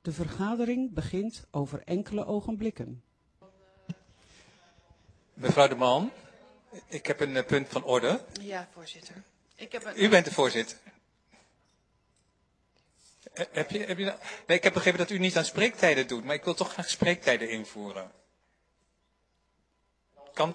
De vergadering begint over enkele ogenblikken. Mevrouw de Man, ik heb een punt van orde. Ja, voorzitter. U bent de voorzitter. Nee, ik heb begrepen dat u niet aan spreektijden doet, maar ik wil toch graag spreektijden invoeren. Kan...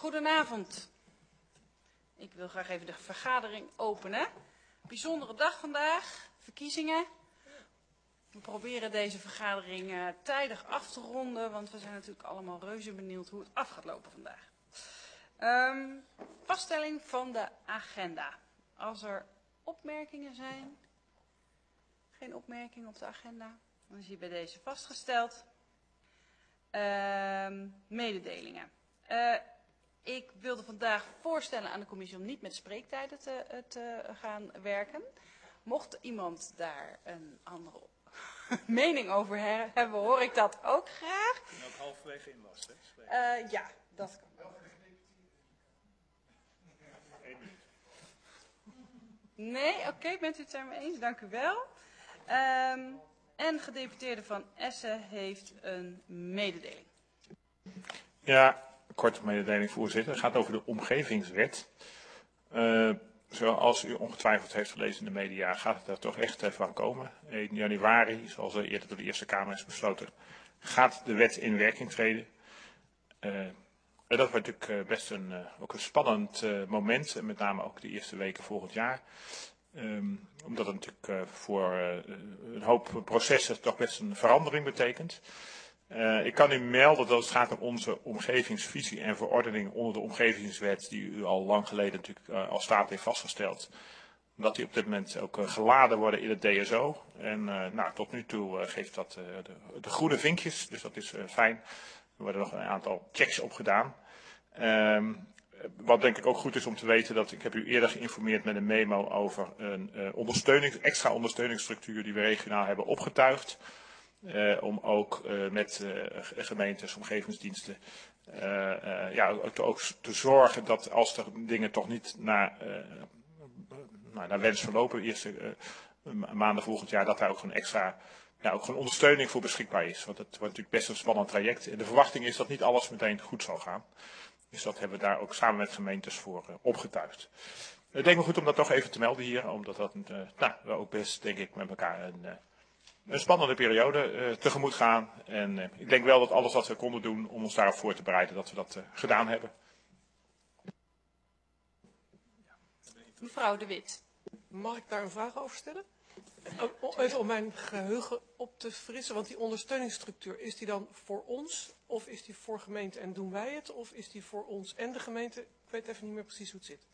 Goedenavond. Ik wil graag even de vergadering openen. Bijzondere dag vandaag, verkiezingen. We proberen deze vergadering tijdig af te ronden, want we zijn natuurlijk allemaal reuze benieuwd hoe het af gaat lopen vandaag. Vaststelling van de agenda. Als er opmerkingen zijn, geen opmerkingen op de agenda, dan is die bij deze vastgesteld. Mededelingen. Ik wilde vandaag voorstellen aan de commissie om niet met spreektijden te gaan werken. Mocht iemand daar een andere mening over hebben, hoor ik dat ook graag. En ook halverwege inlast, hè? Ja, dat kan. Nee, oké, bent u het daarmee eens? Dank u wel. En gedeputeerde van Essen heeft een mededeling. Ja, korte mededeling, voorzitter. Het gaat over de omgevingswet. Zoals u ongetwijfeld heeft gelezen in de media, gaat het er toch echt van komen. In januari, zoals eerder door de Eerste Kamer is besloten, gaat de wet in werking treden. En dat wordt natuurlijk best ook een spannend moment, met name ook de eerste weken volgend jaar. Omdat het natuurlijk voor een hoop processen toch best een verandering betekent. Ik kan u melden dat het gaat om onze omgevingsvisie en verordening onder de omgevingswet, die u al lang geleden natuurlijk als staat heeft vastgesteld. Dat die op dit moment ook geladen worden in het DSO. En nou, tot nu toe geeft dat de groene vinkjes, dus dat is fijn. Er worden nog een aantal checks op gedaan. Wat denk ik ook goed is om te weten, dat ik heb u eerder geïnformeerd met een memo over een extra ondersteuningsstructuur die we regionaal hebben opgetuigd. Om ook met gemeentes, omgevingsdiensten, ook te zorgen dat als er dingen toch niet naar wens verlopen, de eerste maanden volgend jaar, dat daar ook een extra ook gewoon ondersteuning voor beschikbaar is. Want het wordt natuurlijk best een spannend traject. En de verwachting is dat niet alles meteen goed zal gaan. Dus dat hebben we daar ook samen met gemeentes voor opgetuigd. Ik denk wel goed om dat toch even te melden hier, omdat dat we ook best, denk ik, met elkaar een spannende periode tegemoet gaan. En ik denk wel dat alles wat we konden doen om ons daarop voor te bereiden, dat we dat gedaan hebben. Mevrouw De Wit. Mag ik daar een vraag over stellen? Even om mijn geheugen op te frissen, want die ondersteuningsstructuur, is die dan voor ons of is die voor gemeente en doen wij het? Of is die voor ons en de gemeente? Ik weet even niet meer precies hoe het zit.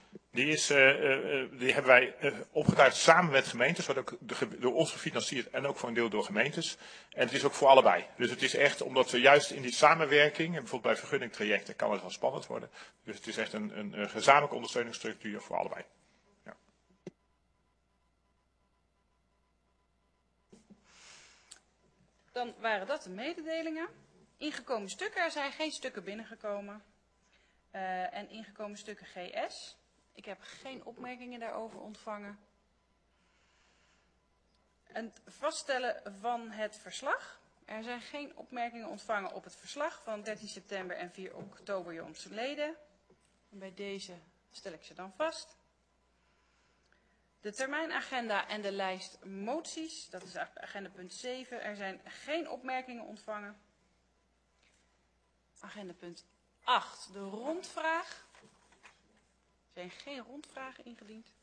Die hebben wij opgetuigd samen met gemeentes, wordt ook door ons gefinancierd en ook voor een deel door gemeentes. En het is ook voor allebei. Dus het is echt omdat we juist in die samenwerking, en bijvoorbeeld bij vergunningtrajecten kan het wel spannend worden. Dus het is echt een gezamenlijke ondersteuningsstructuur voor allebei. Ja. Dan waren dat de mededelingen. Ingekomen stukken, er zijn geen stukken binnengekomen. En ingekomen stukken GS. Ik heb geen opmerkingen daarover ontvangen. Het vaststellen van het verslag. Er zijn geen opmerkingen ontvangen op het verslag van 13 september en 4 oktober jongstleden. Bij deze stel ik ze dan vast. De termijnagenda en de lijst moties, dat is eigenlijk agenda punt 7. Er zijn geen opmerkingen ontvangen. Agenda punt 8, de rondvraag. Er zijn geen rondvragen ingediend.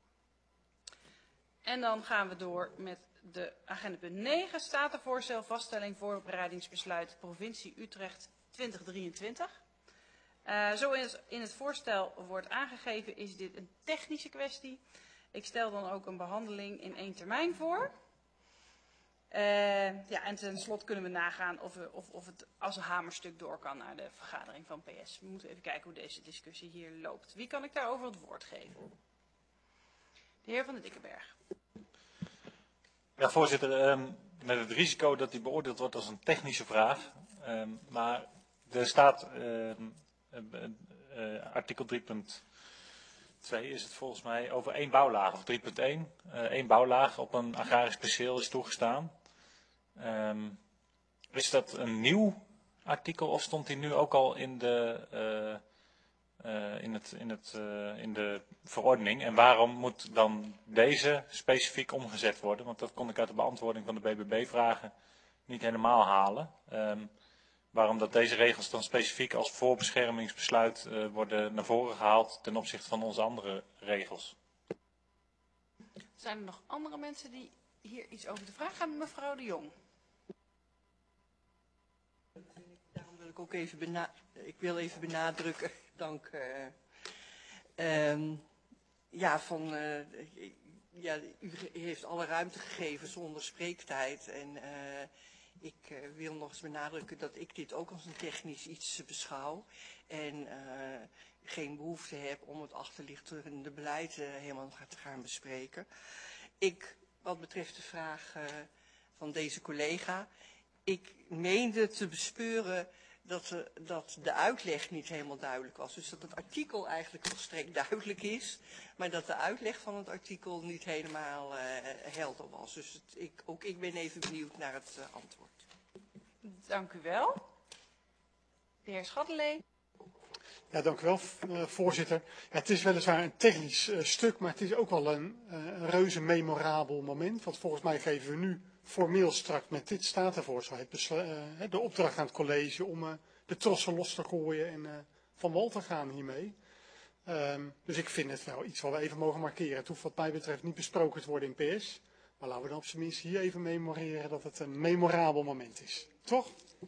En dan gaan we door met de agenda punt 9, statenvoorstel, vaststelling, voorbereidingsbesluit, provincie Utrecht 2023. Zoals in het voorstel wordt aangegeven, is dit een technische kwestie. Ik stel dan ook een behandeling in 1 termijn voor. En tenslotte kunnen we nagaan of het als een hamerstuk door kan naar de vergadering van PS. We moeten even kijken hoe deze discussie hier loopt. Wie kan ik daarover het woord geven? De heer Van den Dikkenberg. Ja, voorzitter, met het risico dat die beoordeeld wordt als een technische vraag. Maar er staat artikel 3.2 is het volgens mij over 1 bouwlaag of 3.1. 1 bouwlaag op een agrarisch perceel is toegestaan. Is dat een nieuw artikel of stond die nu ook al in de verordening? En waarom moet dan deze specifiek omgezet worden? Want dat kon ik uit de beantwoording van de BBB-vragen niet helemaal halen. waarom dat deze regels dan specifiek als voorbeschermingsbesluit worden naar voren gehaald ten opzichte van onze andere regels. Zijn er nog andere mensen die hier iets over te vragen hebben? Mevrouw de Jong. Daarom wil ik ook even benadrukken, dank. U heeft alle ruimte gegeven zonder spreektijd. En ik wil nog eens benadrukken dat ik dit ook als een technisch iets beschouw. En geen behoefte heb om het achterliggende beleid helemaal te gaan bespreken. Wat betreft de vraag van deze collega, ik meende te bespeuren dat de uitleg niet helemaal duidelijk was. Dus dat het artikel eigenlijk volstrekt duidelijk is, maar dat de uitleg van het artikel niet helemaal helder was. Dus ook ik ben even benieuwd naar het antwoord. Dank u wel. De heer Schaddelee. Ja, dank u wel, voorzitter. Ja, het is weliswaar een technisch stuk, maar het is ook wel een reuze memorabel moment. Want volgens mij geven we nu formeel straks met dit statenvoorstel de opdracht aan het college om de trossen los te gooien en van wal te gaan hiermee. Dus ik vind het wel iets wat we even mogen markeren. Het hoeft wat mij betreft niet besproken te worden in PS. Maar laten we dan op zijn minst hier even memoreren dat het een memorabel moment is. Toch?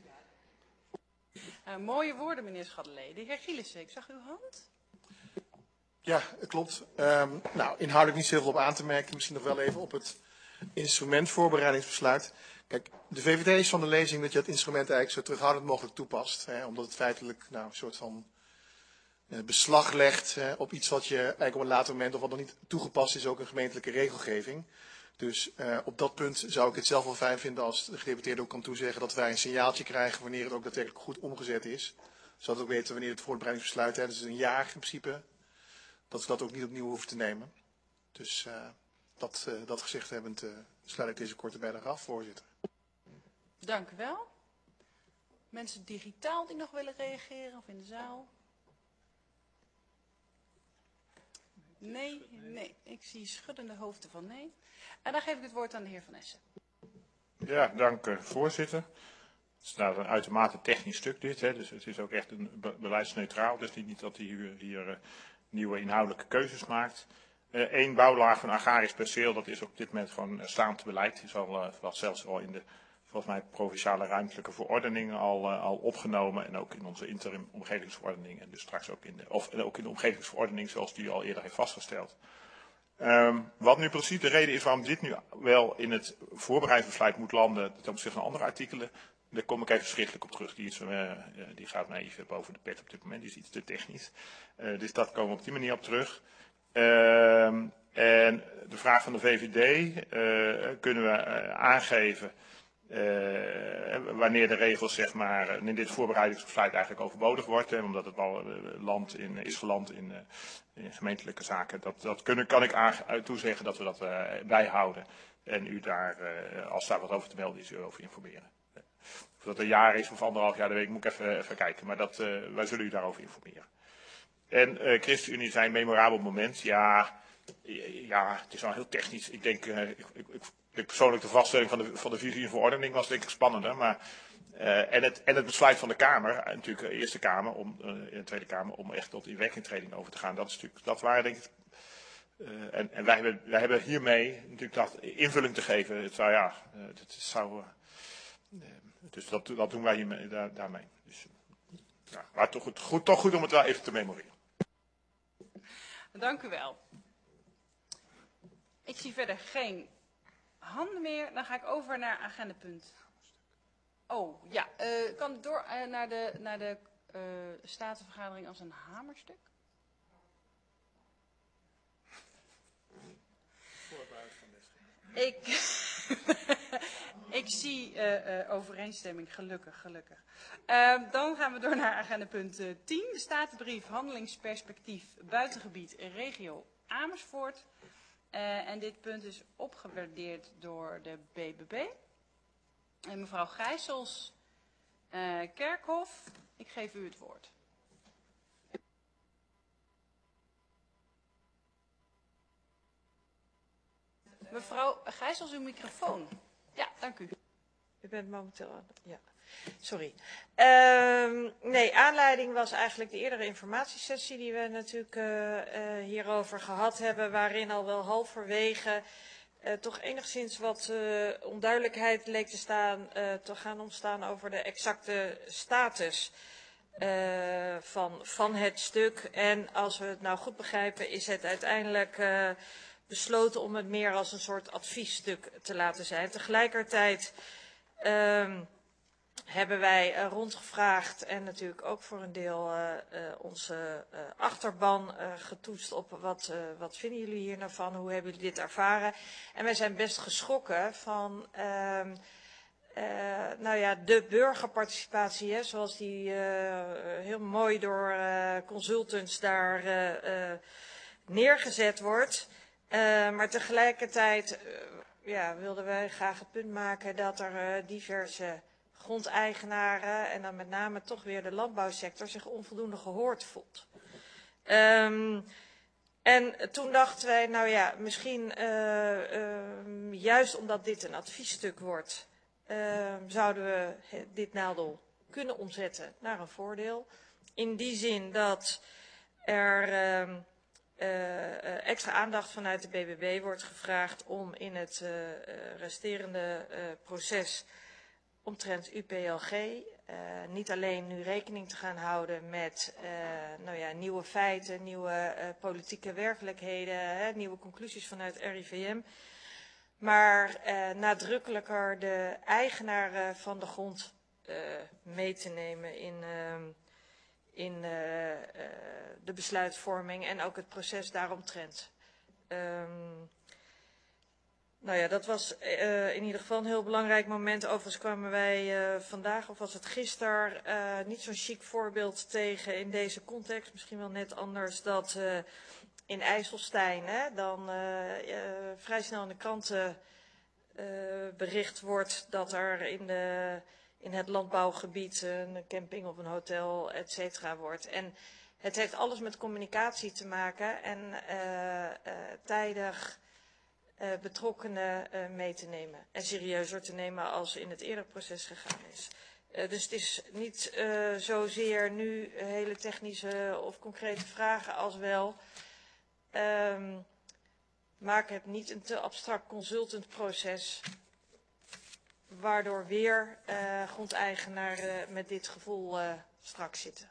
Mooie woorden, meneer Schaddelee. De heer Gielissen, ik zag uw hand. Ja, klopt. Inhoudelijk niet zoveel op aan te merken. Misschien nog wel even op het instrument voorbereidingsbesluit. Kijk, de VVD is van de lezing dat je het instrument eigenlijk zo terughoudend mogelijk toepast. Omdat het feitelijk een soort van beslag legt op iets wat je eigenlijk op een later moment of wat nog niet toegepast is, ook een gemeentelijke regelgeving. Dus op dat punt zou ik het zelf wel fijn vinden als de gedeputeerde ook kan toezeggen dat wij een signaaltje krijgen wanneer het ook daadwerkelijk goed omgezet is. Zodat we ook weten wanneer het voorbereidingsbesluit, dat is een jaar in principe, dat we dat ook niet opnieuw hoeven te nemen. Dus dat gezegd hebbend sluit ik deze korte bijdrage af, voorzitter. Dank u wel. Mensen digitaal die nog willen reageren of in de zaal? Nee. Ik zie schuddende hoofden van nee. En dan geef ik het woord aan de heer Van Essen. Ja, dank voorzitter. Het is nou een uitermate technisch stuk dit, dus het is ook echt een beleidsneutraal. Dus niet dat hij hier nieuwe inhoudelijke keuzes maakt. Eén bouwlaag van agrarisch perceel, dat is op dit moment gewoon staand beleid. Die is wat zelfs al in de, volgens mij, provinciale ruimtelijke verordeningen al opgenomen. En ook in onze interim omgevingsverordening. En dus straks ook ook in de omgevingsverordening zoals die al eerder heeft vastgesteld. Wat nu precies de reden is waarom dit nu wel in het voorbereidingsbesluit moet landen ten opzichte van andere artikelen, daar kom ik even schriftelijk op terug. Die gaat mij even boven de pet op dit moment, die is iets te technisch. Dus dat komen we op die manier op terug. En de vraag van de VVD, kunnen we aangeven wanneer de regels, zeg maar, in dit voorbereidingsbesluit eigenlijk overbodig wordt, omdat het al is geland in gemeentelijke zaken. Kan ik toezeggen dat we dat bijhouden en u daar, als daar wat over te melden is, u over informeren. Of dat een jaar is of 1,5 jaar, dat weet ik, moet ik even kijken, maar wij zullen u daarover informeren. En ChristenUnie zijn memorabel moment, ja, het is wel heel technisch. Ik denk, persoonlijk de vaststelling van de visie en verordening was denk ik spannender, maar en het besluit van de Kamer, natuurlijk de Eerste Kamer en de Tweede Kamer, om echt tot inwerkingtreding over te gaan, dat waren denk ik, en wij hebben hiermee natuurlijk dat invulling te geven. Dus dat doen wij hiermee, daarmee. Dus, maar toch goed om het wel even te memoreren. Dank u wel. Ik zie verder geen handen meer. Dan ga ik over naar agendapunt. Oh, ja. Kan ik door naar de statenvergadering als een hamerstuk? Ik zie overeenstemming, gelukkig. Dan gaan we door naar agendapunt 10. De statenbrief handelingsperspectief buitengebied regio Amersfoort. En dit punt is opgewaardeerd door de BBB. En mevrouw Gijsels Kerkhof, ik geef u het woord. Mevrouw Gijsels, uw microfoon. Ja, dank u. U bent momenteel aan. Ja. Sorry. Nee, aanleiding was eigenlijk de eerdere informatiesessie die we natuurlijk hierover gehad hebben, waarin al wel halverwege toch enigszins wat onduidelijkheid leek te gaan ontstaan over de exacte status van het stuk. En als we het nou goed begrijpen, is het uiteindelijk besloten om het meer als een soort adviesstuk te laten zijn. Tegelijkertijd hebben wij rondgevraagd en natuurlijk ook voor een deel onze achterban getoetst op wat vinden jullie hier nou van, hoe hebben jullie dit ervaren. En wij zijn best geschrokken van nou ja, de burgerparticipatie, hè, zoals die heel mooi door consultants daar neergezet wordt. Maar tegelijkertijd ja, wilden wij graag het punt maken dat er diverse grondeigenaren en dan met name toch weer de landbouwsector zich onvoldoende gehoord voelt. En toen dachten wij, nou ja, misschien juist omdat dit een adviesstuk wordt, zouden we dit nadeel kunnen omzetten naar een voordeel. In die zin dat er extra aandacht vanuit de BBB wordt gevraagd om in het resterende proces omtrent UPLG niet alleen nu rekening te gaan houden met nou ja, nieuwe feiten, nieuwe politieke werkelijkheden, nieuwe conclusies vanuit RIVM, maar nadrukkelijker de eigenaren van de grond mee te nemen in de besluitvorming en ook het proces daaromtrent. Nou ja, dat was in ieder geval een heel belangrijk moment. Overigens kwamen wij vandaag, of was het gisteren, niet zo'n chic voorbeeld tegen in deze context. Misschien wel net anders, dat in IJsselstein dan vrij snel in de kranten bericht wordt dat er in het landbouwgebied een camping of een hotel, et cetera, wordt. En het heeft alles met communicatie te maken en tijdig betrokkenen mee te nemen en serieuzer te nemen als in het eerdere proces gegaan is. Dus het is niet zozeer nu hele technische of concrete vragen als wel. Maak het niet een te abstract consultantproces, waardoor weer grondeigenaren met dit gevoel strak zitten.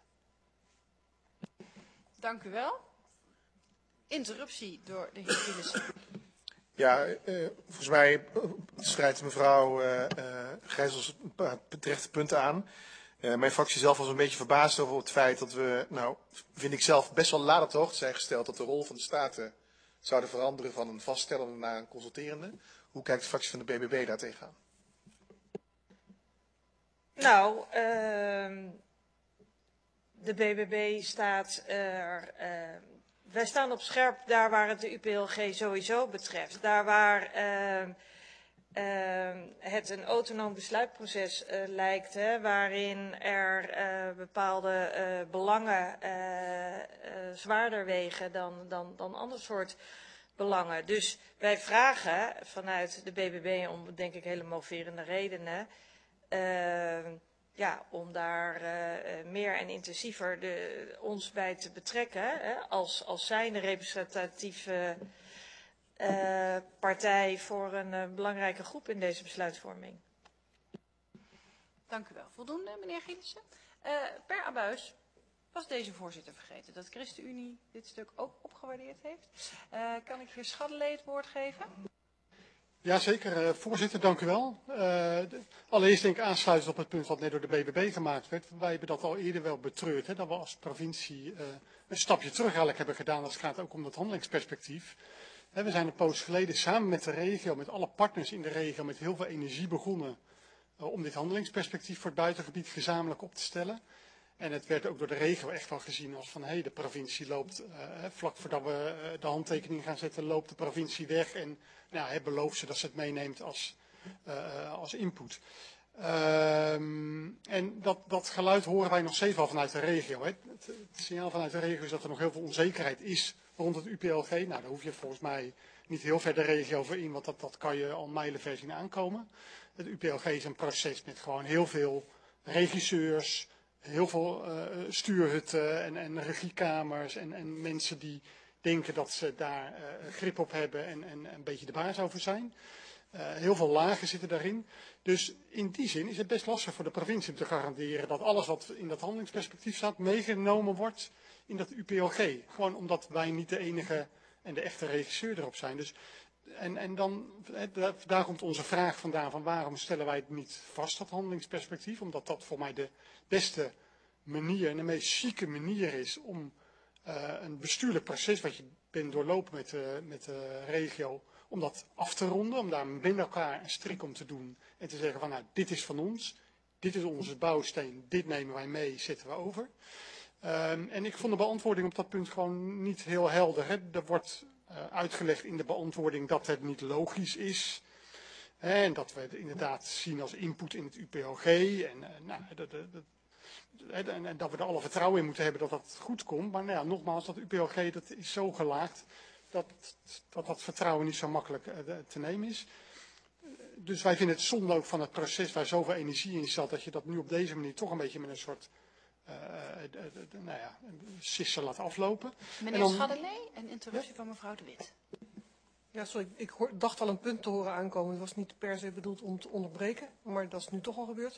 Dank u wel. Interruptie door de heer Gillissen. Ja, volgens mij strijdt mevrouw Gijsels een paar terechte punten aan. Mijn fractie zelf was een beetje verbaasd over het feit dat we, nou, vind ik zelf, best wel laat op de hoogte zijn gesteld dat de rol van de staten zouden veranderen van een vaststellende naar een consulterende. Hoe kijkt de fractie van de BBB daar tegenaan? Nou, de BBB staat er. Wij staan op scherp daar waar het de UPLG sowieso betreft. Daar waar het een autonoom besluitproces lijkt, waarin er bepaalde belangen zwaarder wegen dan ander soort belangen. Dus wij vragen vanuit de BBB om, denk ik, hele moverende redenen, ja, om daar meer en intensiever ons bij te betrekken, als zijnde representatieve partij voor een belangrijke groep in deze besluitvorming. Dank u wel. Voldoende, meneer Gillissen. Per abuis was deze voorzitter vergeten dat ChristenUnie dit stuk ook opgewaardeerd heeft. Kan ik heer Schaddelee het woord geven? Jazeker, voorzitter, dank u wel. Allereerst denk ik aansluitend op het punt wat net door de BBB gemaakt werd. Wij hebben dat al eerder wel betreurd, dat we als provincie een stapje terug eigenlijk hebben gedaan als het gaat ook om dat handelingsperspectief. We zijn een poos geleden samen met de regio, met alle partners in de regio, met heel veel energie begonnen om dit handelingsperspectief voor het buitengebied gezamenlijk op te stellen. En het werd ook door de regio echt wel gezien als van, de provincie loopt, vlak voordat we de handtekening gaan zetten, loopt de provincie weg. En nou, belooft ze dat ze het meeneemt als input. En dat geluid horen wij nog steeds wel vanuit de regio. Het signaal vanuit de regio is dat er nog heel veel onzekerheid is rond het UPLG. Nou, daar hoef je volgens mij niet heel ver de regio voor in, want dat kan je al mijlenver zien aankomen. Het UPLG is een proces met gewoon heel veel regisseurs, heel veel stuurhutten en regiekamers en mensen die denken dat ze daar grip op hebben en een beetje de baas over zijn. Heel veel lagen zitten daarin. Dus in die zin is het best lastig voor de provincie om te garanderen dat alles wat in dat handelingsperspectief staat meegenomen wordt in dat UPLG. Gewoon omdat wij niet de enige en de echte regisseur erop zijn. Dus, en dan, daar komt onze vraag vandaan van waarom stellen wij het niet vast, dat handelingsperspectief. Omdat dat voor mij de beste manier en de meest chique manier is om een bestuurlijk proces wat je bent doorlopen met de regio, om dat af te ronden, om daar met elkaar een strik om te doen en te zeggen van nou, dit is van ons, dit is onze bouwsteen, dit nemen wij mee, zetten we over. En ik vond de beantwoording op dat punt gewoon niet heel helder. Hè. Er wordt uitgelegd in de beantwoording dat het niet logisch is. En dat we het inderdaad zien als input in het UPLG. En dat we er alle vertrouwen in moeten hebben dat dat goed komt. Maar nou ja, nogmaals, dat UPLG dat is zo gelaagd dat vertrouwen niet zo makkelijk te nemen is. Dus wij vinden het zonde ook van het proces waar zoveel energie in zat, dat je dat nu op deze manier toch een beetje met een soort sissen laat aflopen. Meneer Schadelee, een interruptie van mevrouw De Wit. Ja, sorry, ik dacht al een punt te horen aankomen. Het was niet per se bedoeld om te onderbreken, maar dat is nu toch al gebeurd.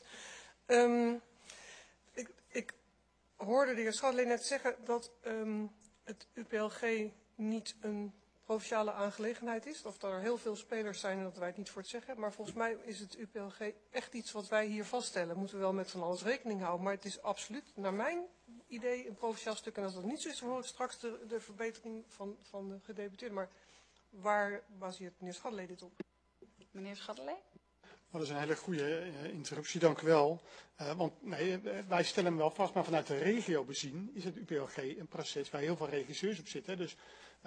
Ik hoorde de heer Schadelee net zeggen dat het UPLG niet een provinciale aangelegenheid is. Of dat er heel veel spelers zijn en dat wij het niet voor het zeggen. Maar volgens mij is het UPLG echt iets wat wij hier vaststellen. Moeten we wel met van alles rekening houden. Maar het is absoluut, naar mijn idee, een provinciaal stuk. En als dat niet zo is, dan hoor ik straks de verbetering van de gedeputeerde. Maar waar baseert meneer Schadelee dit op? Meneer Schadelee? Dat is een hele goede interruptie, dank u wel. Want nee, wij stellen hem wel vast, maar vanuit de regio bezien is het UPLG een proces waar heel veel regisseurs op zitten. Dus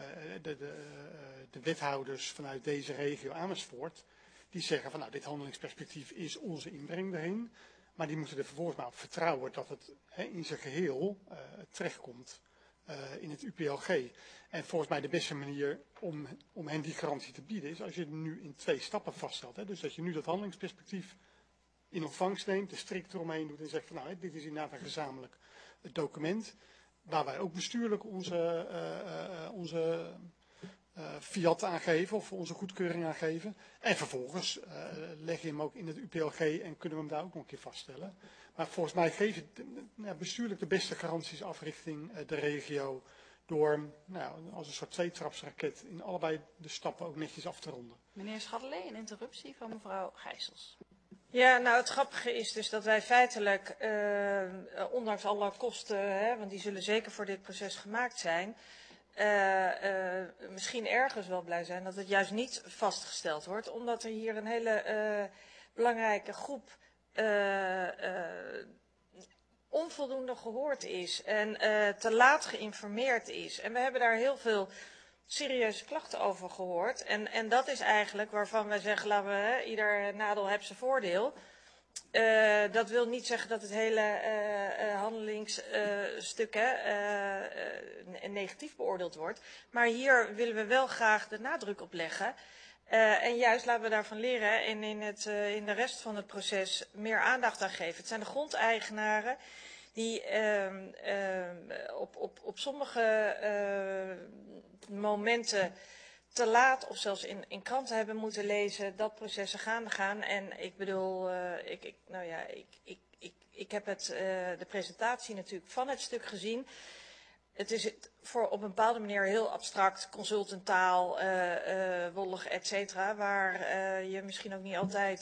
de wethouders vanuit deze regio Amersfoort, die zeggen van nou, dit handelingsperspectief is onze inbreng erin. Maar die moeten er vervolgens maar op vertrouwen dat het in zijn geheel terechtkomt in het UPLG. En volgens mij de beste manier om hen die garantie te bieden is als je het nu in 2 stappen vaststelt. Hè. Dus dat je nu dat handelingsperspectief in ontvangst neemt, de strikt eromheen doet en zegt van nou, dit is inderdaad een gezamenlijk document. Waar wij ook bestuurlijk onze fiat aangeven of onze goedkeuring aangeven. En vervolgens leg je hem ook in het UPLG en kunnen we hem daar ook nog een keer vaststellen. Maar volgens mij geef je bestuurlijk de beste garanties af richting de regio door als een soort 2-trapsraket in allebei de stappen ook netjes af te ronden. Meneer Schadelee, een interruptie van mevrouw Gijsels. Ja, nou het grappige is dus dat wij feitelijk, ondanks alle kosten, want die zullen zeker voor dit proces gemaakt zijn, misschien ergens wel blij zijn dat het juist niet vastgesteld wordt. Omdat er hier een hele belangrijke groep onvoldoende gehoord is en te laat geïnformeerd is. En we hebben daar heel veel serieuze klachten over gehoord. En dat is eigenlijk waarvan wij zeggen, laten we, ieder nadeel heeft zijn voordeel. Dat wil niet zeggen dat het hele handelingsstuk negatief beoordeeld wordt. Maar hier willen we wel graag de nadruk op leggen. En juist laten we daarvan leren en in de rest van het proces meer aandacht aan geven. Het zijn de grondeigenaren die op sommige momenten te laat of zelfs in kranten hebben moeten lezen dat processen gaande gaan. En ik bedoel, ik heb de presentatie natuurlijk van het stuk gezien. Het is op een bepaalde manier heel abstract, consultentaal, wollig, et cetera, waar je misschien ook niet altijd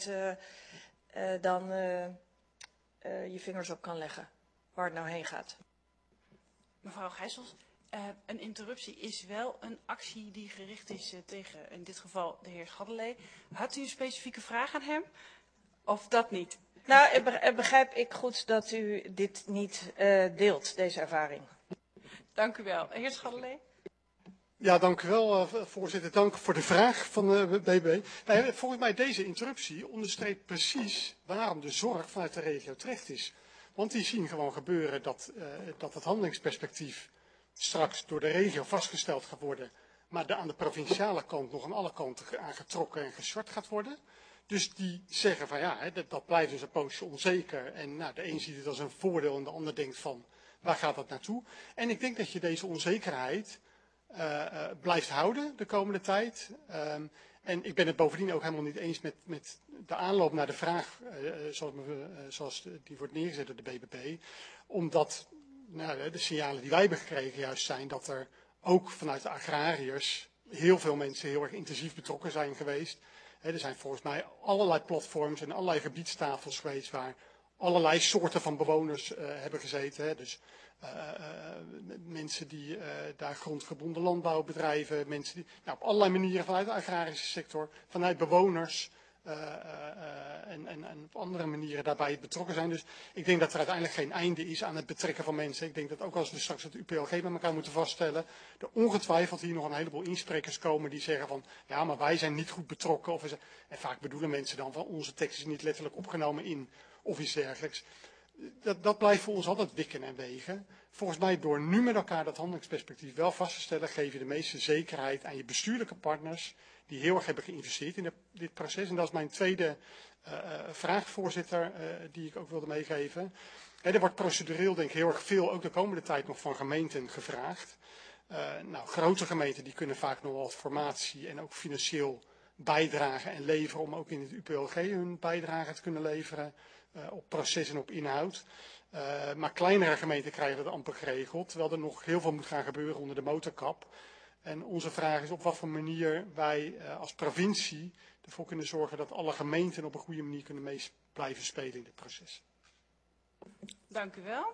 je vingers op kan leggen waar het nou heen gaat. Mevrouw Gijsels, een interruptie is wel een actie die gericht is tegen, in dit geval, de heer Schadelee. Had u een specifieke vraag aan hem? Of dat niet? Nou, begrijp ik goed dat u dit niet deelt, deze ervaring. Dank u wel. Heer Schadelee? Ja, dank u wel, voorzitter. Dank voor de vraag van de BB. Volgens mij deze interruptie onderstreept precies waarom de zorg vanuit de regio terecht is. Want die zien gewoon gebeuren dat het handelingsperspectief straks door de regio vastgesteld gaat worden, maar aan de provinciale kant nog aan alle kanten aangetrokken en geschort gaat worden. Dus die zeggen van ja, dat blijft dus een poosje onzeker. En nou, de een ziet het als een voordeel en de ander denkt van waar gaat dat naartoe? En ik denk dat je deze onzekerheid blijft houden de komende tijd. En ik ben het bovendien ook helemaal niet eens met de aanloop naar de vraag zoals die wordt neergezet door de BBB. Omdat de signalen die wij hebben gekregen juist zijn dat er ook vanuit de agrariërs heel veel mensen heel erg intensief betrokken zijn geweest. Er zijn volgens mij allerlei platforms en allerlei gebiedstafels geweest waar allerlei soorten van bewoners hebben gezeten. Dus mensen die daar grondgebonden landbouw bedrijven, mensen die op allerlei manieren vanuit de agrarische sector, vanuit bewoners en op andere manieren daarbij betrokken zijn. Dus ik denk dat er uiteindelijk geen einde is aan het betrekken van mensen. Ik denk dat ook als we straks het UPLG met elkaar moeten vaststellen, er ongetwijfeld hier nog een heleboel insprekers komen die zeggen van ja, maar wij zijn niet goed betrokken. En vaak bedoelen mensen dan van onze tekst is niet letterlijk opgenomen in of iets dergelijks. Dat blijft voor ons altijd wikken en wegen. Volgens mij door nu met elkaar dat handelingsperspectief wel vast te stellen, geef je de meeste zekerheid aan je bestuurlijke partners die heel erg hebben geïnvesteerd in dit proces. En dat is mijn tweede vraag, voorzitter, die ik ook wilde meegeven. Er wordt procedureel denk ik heel erg veel, ook de komende tijd nog van gemeenten gevraagd. Grote gemeenten die kunnen vaak nog wel wat formatie en ook financieel bijdragen en leveren om ook in het UPLG hun bijdrage te kunnen leveren op proces en op inhoud. Maar kleinere gemeenten krijgen dat amper geregeld, terwijl er nog heel veel moet gaan gebeuren onder de motorkap. En onze vraag is op wat voor manier wij als provincie ervoor kunnen zorgen dat alle gemeenten op een goede manier kunnen mee blijven spelen in dit proces. Dank u wel.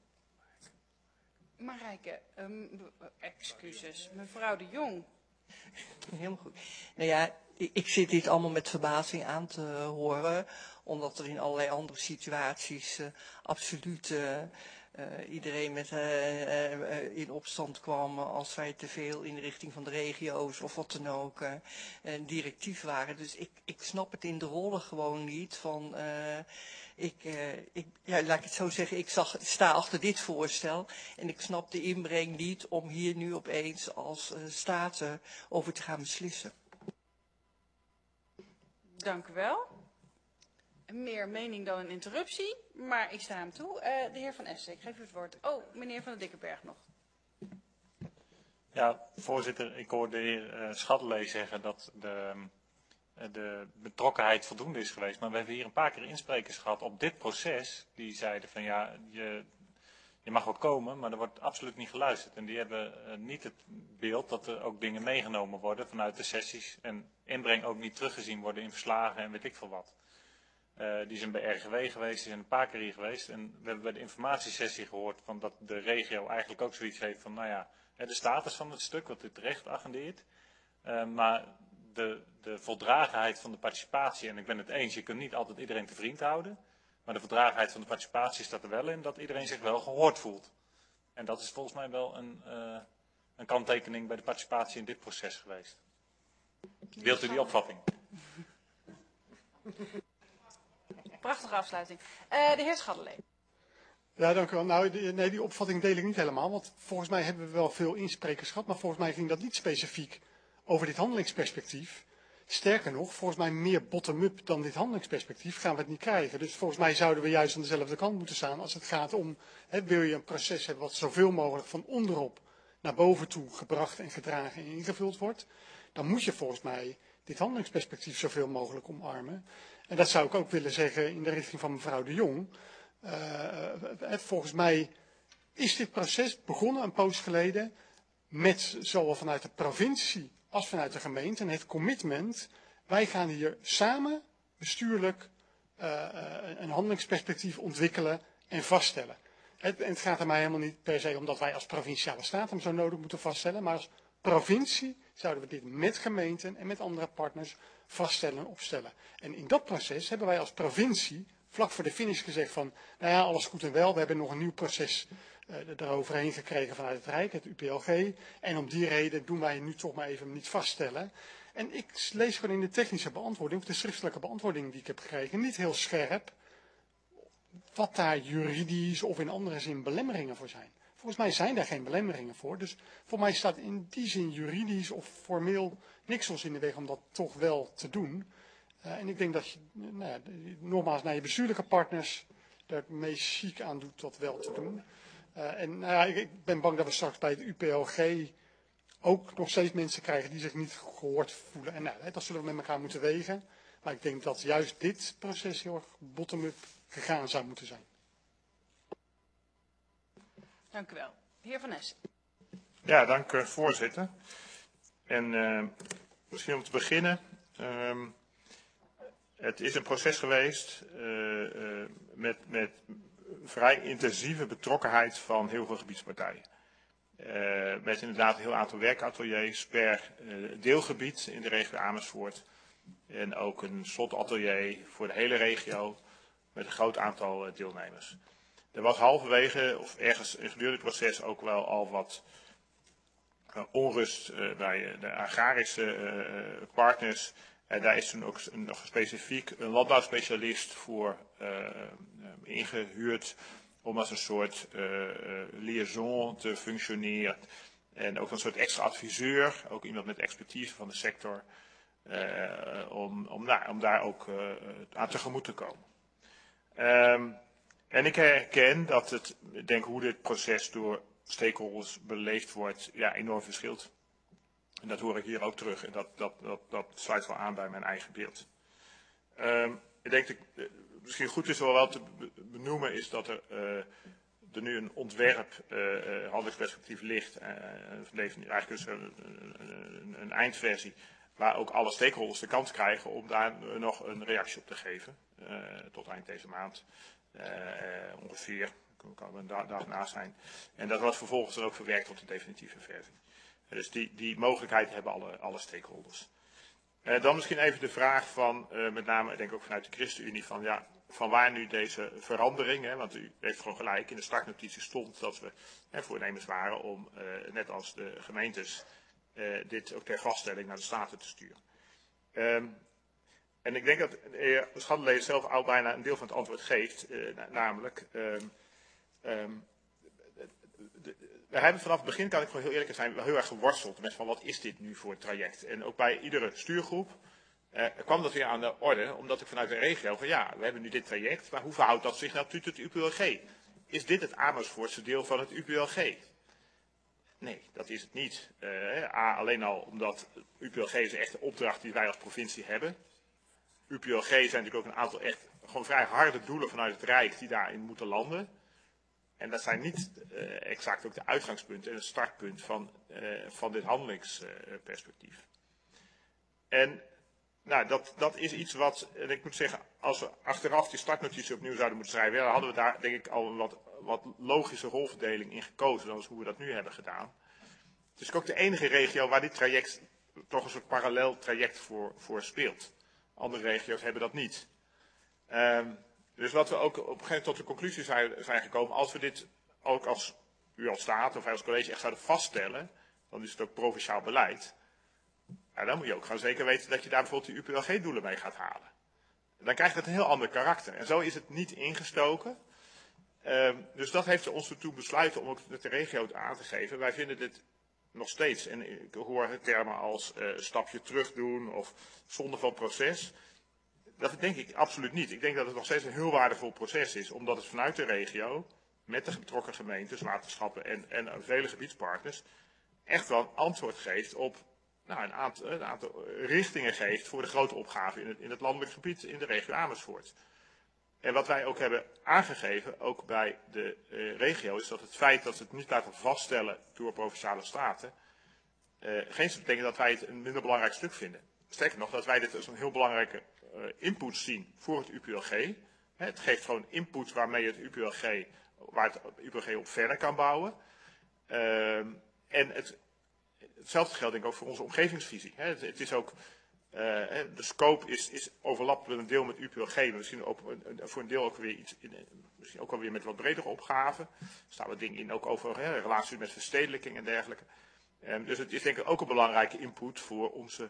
Marijke, excuses, mevrouw de Jong. Helemaal goed. Nou ja, ik zit dit allemaal met verbazing aan te horen, omdat er in allerlei andere situaties absoluut iedereen in opstand kwam als wij te veel in de richting van de regio's of wat dan ook directief waren. Dus ik snap het in de rollen gewoon niet van... laat ik het zo zeggen, ik sta achter dit voorstel en ik snap de inbreng niet om hier nu opeens als staten over te gaan beslissen. Dank u wel. Meer mening dan een interruptie, maar ik sta hem toe. De heer Van Essen, ik geef u het woord. Oh, meneer Van der Dikkenberg nog. Ja, voorzitter, ik hoorde de heer Schaddelee zeggen dat de betrokkenheid voldoende is geweest. Maar we hebben hier een paar keer insprekers gehad op dit proces. Die zeiden van ja, je mag wel komen, maar er wordt absoluut niet geluisterd. En die hebben niet het beeld dat er ook dingen meegenomen worden vanuit de sessies. En inbreng ook niet teruggezien worden in verslagen en weet ik veel wat. Die zijn bij RGW geweest, die zijn een paar keer hier geweest. En we hebben bij de informatiesessie gehoord van dat de regio eigenlijk ook zoiets heeft van, nou ja, de status van het stuk, wat dit recht agendeert. Maar de voldragenheid van de participatie, en ik ben het eens, je kunt niet altijd iedereen te vriend houden. Maar de voldragenheid van de participatie staat er wel in dat iedereen zich wel gehoord voelt. En dat is volgens mij wel een kanttekening bij de participatie in dit proces geweest. Deelt u die opvatting? Prachtige afsluiting. De heer Schaddelee. Ja, dank u wel. Nou, die opvatting deel ik niet helemaal, want volgens mij hebben we wel veel insprekers gehad, maar volgens mij ging dat niet specifiek over dit handelingsperspectief. Sterker nog, volgens mij meer bottom-up dan dit handelingsperspectief gaan we het niet krijgen. Dus volgens mij zouden we juist aan dezelfde kant moeten staan als het gaat om, wil je een proces hebben wat zoveel mogelijk van onderop naar boven toe gebracht en gedragen en ingevuld wordt, dan moet je volgens mij dit handelingsperspectief zoveel mogelijk omarmen. En dat zou ik ook willen zeggen in de richting van mevrouw de Jong. Volgens mij is dit proces begonnen een poos geleden met zowel vanuit de provincie als vanuit de gemeente en het commitment. Wij gaan hier samen bestuurlijk een handelingsperspectief ontwikkelen en vaststellen. En het gaat er mij helemaal niet per se om dat wij als provinciale staat hem zo nodig moeten vaststellen, maar als provincie zouden we dit met gemeenten en met andere partners vaststellen en opstellen. En in dat proces hebben wij als provincie vlak voor de finish gezegd van, nou ja, alles goed en wel, we hebben nog een nieuw proces eroverheen gekregen vanuit het Rijk, het UPLG. En om die reden doen wij nu toch maar even niet vaststellen. En ik lees gewoon in de technische beantwoording, of de schriftelijke beantwoording die ik heb gekregen, niet heel scherp wat daar juridisch of in andere zin belemmeringen voor zijn. Volgens mij zijn daar geen belemmeringen voor. Dus voor mij staat in die zin juridisch of formeel niks ons in de weg om dat toch wel te doen. En ik denk dat je, nogmaals, naar je bestuurlijke partners er het meest chic aan doet dat wel te doen. Ik ben bang dat we straks bij het UPLG ook nog steeds mensen krijgen die zich niet gehoord voelen. En dat zullen we met elkaar moeten wegen. Maar ik denk dat juist dit proces heel erg bottom-up gegaan zou moeten zijn. Dank u wel. Heer Van Essen. Ja, dank voorzitter. En misschien om te beginnen. Het is een proces geweest met vrij intensieve betrokkenheid van heel veel gebiedspartijen. Met inderdaad een heel aantal werkateliers per deelgebied in de regio Amersfoort. En ook een slotatelier voor de hele regio met een groot aantal deelnemers. Er was halverwege of ergens gedurende het proces ook wel al wat onrust bij de agrarische partners. Daar is toen ook nog specifiek een landbouwspecialist voor ingehuurd om als een soort liaison te functioneren. En ook een soort extra adviseur, ook iemand met expertise van de sector, om daar ook aan tegemoet te komen. En ik herken dat ik denk hoe dit proces door stakeholders beleefd wordt, ja, enorm verschilt. En dat hoor ik hier ook terug en dat sluit wel aan bij mijn eigen beeld. Ik denk dat misschien goed is wel te benoemen is dat er nu een ontwerp handelingsperspectief ligt. Eigenlijk dus een eindversie waar ook alle stakeholders de kans krijgen om daar nog een reactie op te geven. Tot eind deze maand ongeveer. Kan een dag na zijn. En dat wordt vervolgens ook verwerkt tot de definitieve versie. Dus die mogelijkheid hebben alle stakeholders. Dan misschien even de vraag van, met name ik denk ook vanuit de ChristenUnie, van waar nu deze verandering, hè, want u heeft gewoon gelijk, in de startnotitie stond dat we voornemens waren om, net als de gemeentes, dit ook ter vaststelling naar de Staten te sturen. En ik denk dat de heer Schadeleer zelf al bijna een deel van het antwoord geeft, namelijk... We hebben vanaf het begin, kan ik gewoon heel eerlijk zijn, wel heel erg geworsteld met van wat is dit nu voor traject. En ook bij iedere stuurgroep kwam dat weer aan de orde, omdat ik vanuit de regio van ja, we hebben nu dit traject, maar hoe verhoudt dat zich nou tot het UPLG? Is dit het Amersfoortse deel van het UPLG? Nee, dat is het niet. Alleen al omdat UPLG is echt de opdracht die wij als provincie hebben. UPLG zijn natuurlijk ook een aantal echt gewoon vrij harde doelen vanuit het Rijk die daarin moeten landen. En dat zijn niet exact ook de uitgangspunten en het startpunt van dit handelingsperspectief. En nou, dat is iets wat, en ik moet zeggen, als we achteraf die startnotitie opnieuw zouden moeten schrijven, dan hadden we daar denk ik al een wat logische rolverdeling in gekozen dan hoe we dat nu hebben gedaan. Het is ook de enige regio waar dit traject toch een soort parallel traject voor speelt. Andere regio's hebben dat niet. Dus wat we ook op een gegeven moment tot de conclusie zijn gekomen, als we dit ook als u als staat of wij als college echt zouden vaststellen, dan is het ook provinciaal beleid. Ja, dan moet je ook gewoon zeker weten dat je daar bijvoorbeeld de UPLG-doelen mee gaat halen. Dan krijgt het een heel ander karakter. En zo is het niet ingestoken. Dus dat heeft ons ertoe besluiten om ook de regio aan te geven. Wij vinden dit nog steeds, en ik hoor termen als stapje terug doen of zonde van proces. Dat denk ik absoluut niet. Ik denk dat het nog steeds een heel waardevol proces is, omdat het vanuit de regio, met de betrokken gemeentes, waterschappen en vele gebiedspartners, echt wel een antwoord geeft op een aantal richtingen geeft voor de grote opgave in het landelijk gebied in de regio Amersfoort. En wat wij ook hebben aangegeven, ook bij de regio, is dat het feit dat we het niet laten vaststellen door provinciale staten, geen betekent dat wij het een minder belangrijk stuk vinden. Sterker nog, dat wij dit als een heel belangrijke input zien voor het UPLG. Het geeft gewoon input waarmee het UPLG op verder kan bouwen. En hetzelfde geldt denk ik ook voor onze omgevingsvisie. Het is ook, de scope is overlapt met een deel met UPLG, maar misschien ook voor een deel ook weer iets, misschien ook wel weer met wat bredere opgaven. Er staan wat dingen in ook over relaties met verstedelijking en dergelijke. Dus het is denk ik ook een belangrijke input voor onze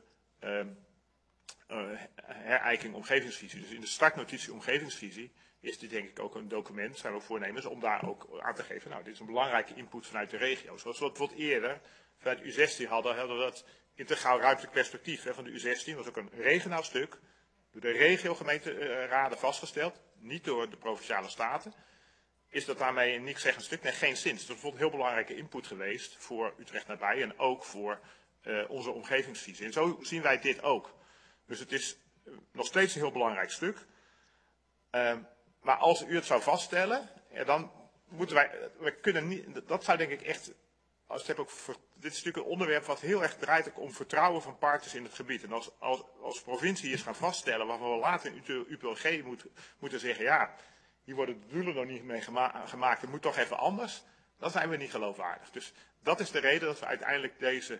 herijking omgevingsvisie. Dus in de startnotitie omgevingsvisie is dit denk ik ook een document, zijn we ook voornemens, om daar ook aan te geven, nou dit is een belangrijke input vanuit de regio. Zoals we bijvoorbeeld eerder vanuit U16 hadden we dat integraal ruimtelijk perspectief van de U16, dat was ook een regionaal stuk. door de regiogemeenteraden vastgesteld, niet door de provinciale staten, is dat daarmee een nietszeggend stuk? Nee, geen zin. Het is bijvoorbeeld een heel belangrijke input geweest voor Utrecht nabij en ook voor onze omgevingsvisie. En zo zien wij dit ook. Dus het is nog steeds een heel belangrijk stuk. Maar als u het zou vaststellen, dan moeten we kunnen niet, dat zou denk ik echt, als het heb ook, dit is natuurlijk een onderwerp wat heel erg draait ook om vertrouwen van partners in het gebied. En als provincie eens gaan vaststellen, waarvan we later in UPLG moeten zeggen, ja, hier worden de doelen nog niet mee gemaakt, het moet toch even anders, dan zijn we niet geloofwaardig. Dus dat is de reden dat we uiteindelijk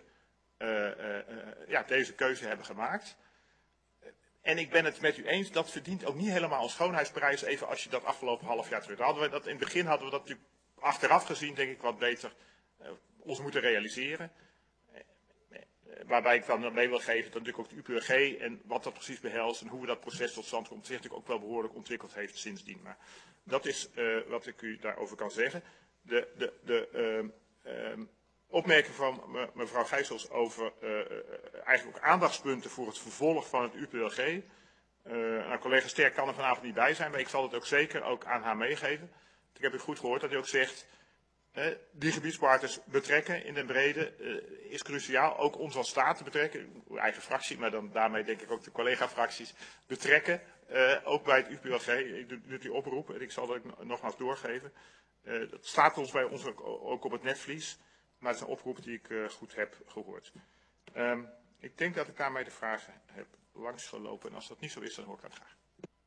deze keuze hebben gemaakt. En ik ben het met u eens, dat verdient ook niet helemaal een schoonheidsprijs, even als je dat afgelopen half jaar terug. In het begin hadden we dat natuurlijk achteraf gezien, denk ik, wat beter ons moeten realiseren. Waarbij ik dan mee wil geven dat natuurlijk ook de UPLG en wat dat precies behelst en hoe we dat proces tot stand komt, zich natuurlijk ook wel behoorlijk ontwikkeld heeft sindsdien. Maar dat is wat ik u daarover kan zeggen. De opmerking van mevrouw Gijsels over eigenlijk ook aandachtspunten voor het vervolg van het UPLG. Collega Sterk kan er vanavond niet bij zijn, maar ik zal het ook zeker ook aan haar meegeven. Ik heb u goed gehoord dat u ook zegt, die gebiedspartners betrekken in den brede is cruciaal. Ook ons als staat te betrekken, uw eigen fractie, maar dan daarmee denk ik ook de collega-fracties betrekken. Ook bij het UPLG, ik doe die oproep en ik zal dat nogmaals doorgeven. Dat staat ons bij ons ook op het netvlies. Maar het is een oproep die ik goed heb gehoord. Ik denk dat ik daarmee de vragen heb langsgelopen. En als dat niet zo is, dan hoor ik dat graag.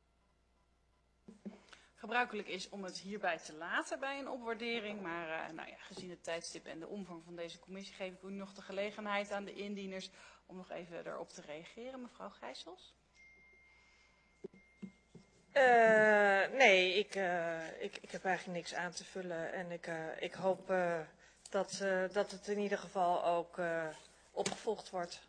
Gebruikelijk is om het hierbij te laten bij een opwaardering. Maar gezien het tijdstip en de omvang van deze commissie geef ik u nog de gelegenheid aan de indieners om nog even erop te reageren. Mevrouw Gijsels? Nee, ik heb eigenlijk niks aan te vullen. En ik hoop dat het in ieder geval ook opgevolgd wordt.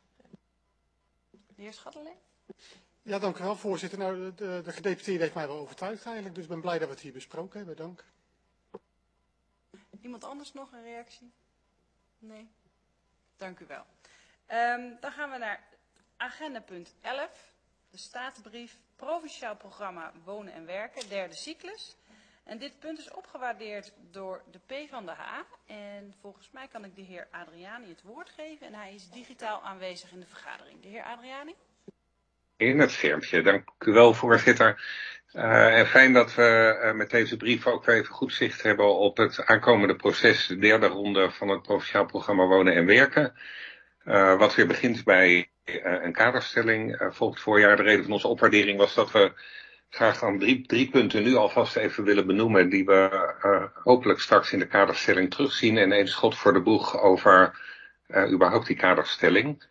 De heer Schaddeling? Ja, dank u wel, voorzitter. Nou, de gedeputeerde heeft mij wel overtuigd eigenlijk, dus ik ben blij dat we het hier besproken hebben. Dank. Iemand anders nog een reactie? Nee? Dank u wel. Dan gaan we naar agenda punt 11. De statenbrief Provinciaal Programma Wonen en Werken, derde cyclus. En dit punt is opgewaardeerd door de PvdA. En volgens mij kan ik de heer Adriani het woord geven. En hij is digitaal aanwezig in de vergadering. De heer Adriani? In het schermpje, dank u wel, voorzitter. En fijn dat we met deze brief ook weer even goed zicht hebben op het aankomende proces, de derde ronde van het Provinciaal Programma Wonen en Werken. Wat weer begint bij een kaderstelling volgend voorjaar. De reden van onze opwaardering was dat we graag dan drie punten nu alvast even willen benoemen, die we hopelijk straks in de kaderstelling terugzien. En één schot voor de boeg over überhaupt die kaderstelling.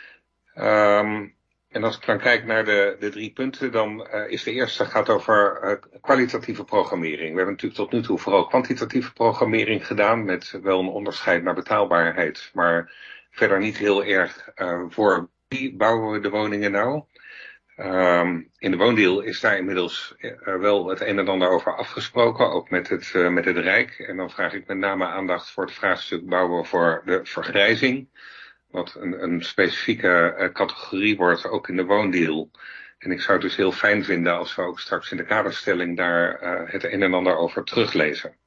En als ik dan kijk naar de 3 punten, dan is de eerste gaat over kwalitatieve programmering. We hebben natuurlijk tot nu toe vooral kwantitatieve programmering gedaan, met wel een onderscheid naar betaalbaarheid, maar verder niet heel erg voor wie bouwen we de woningen nou. In de woondeal is daar inmiddels wel het een en ander over afgesproken, ook met het Rijk. En dan vraag ik met name aandacht voor het vraagstuk bouwen we voor de vergrijzing. Wat een specifieke categorie wordt, ook in de woondeal. En ik zou het dus heel fijn vinden als we ook straks in de kaderstelling daar het een en ander over teruglezen.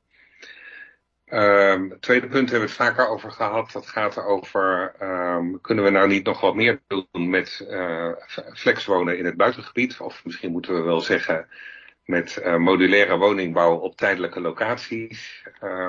Het tweede punt hebben we het vaker over gehad. Dat gaat over, kunnen we nou niet nog wat meer doen met flexwonen in het buitengebied? Of misschien moeten we wel zeggen met modulaire woningbouw op tijdelijke locaties.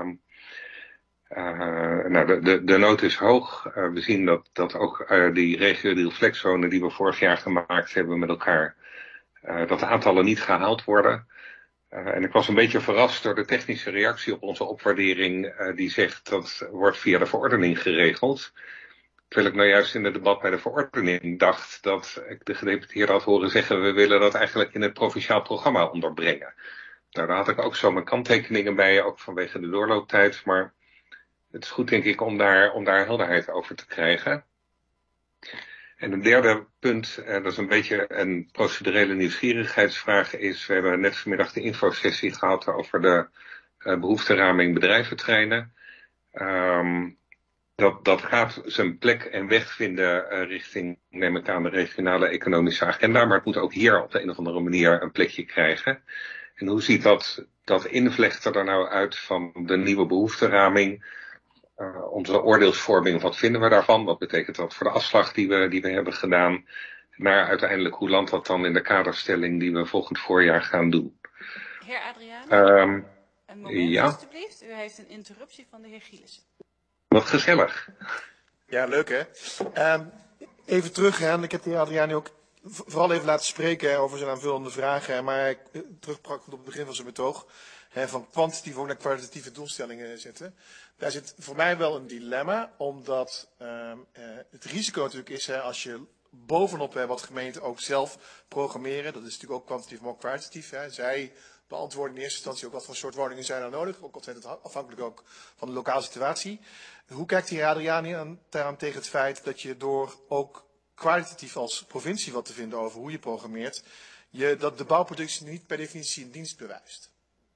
De nood is hoog. We zien dat ook die regio-deal flexwonen die we vorig jaar gemaakt hebben met elkaar, dat de aantallen niet gehaald worden. En ik was een beetje verrast door de technische reactie op onze opwaardering die zegt dat wordt via de verordening geregeld. Terwijl ik nou juist in het debat bij de verordening dacht dat ik de gedeputeerde had horen zeggen we willen dat eigenlijk in het provinciaal programma onderbrengen. Nou, daar had ik ook zo mijn kanttekeningen bij, ook vanwege de doorlooptijd, maar het is goed denk ik om daar helderheid over te krijgen. En een derde punt, dat is een beetje een procedurele nieuwsgierigheidsvraag, is we hebben net vanmiddag de infosessie gehad over de behoefteraming bedrijventreinen. dat gaat zijn plek en weg vinden richting, neem ik aan, de regionale economische agenda. Maar het moet ook hier op de een of andere manier een plekje krijgen. En hoe ziet dat invlechten er nou uit van de nieuwe behoefteraming? Onze oordeelsvorming, wat vinden we daarvan? Wat betekent dat voor de afslag die we hebben gedaan? Naar uiteindelijk, hoe landt dat dan in de kaderstelling die we volgend voorjaar gaan doen? Heer Adriaan, een moment alstublieft. U heeft een interruptie van de heer Gielissen. Wat gezellig. Ja, leuk hè. Even teruggaan, ik heb de heer Adriaan ook vooral even laten spreken over zijn aanvullende vragen. Maar terugpakkend op het begin van zijn betoog. Van kwantitatief ook naar kwalitatieve doelstellingen zetten. Daar zit voor mij wel een dilemma, omdat het risico natuurlijk is als je bovenop wat gemeenten ook zelf programmeren. Dat is natuurlijk ook kwantitatief, maar ook kwalitatief. Zij beantwoorden in eerste instantie ook wat voor soort woningen zijn er nodig. Ook ontzettend afhankelijk ook van de lokale situatie. Hoe kijkt de heer Adriaan daaraan tegen het feit dat je door ook kwalitatief als provincie wat te vinden over hoe je programmeert, dat de bouwproductie niet per definitie een dienst bewijst?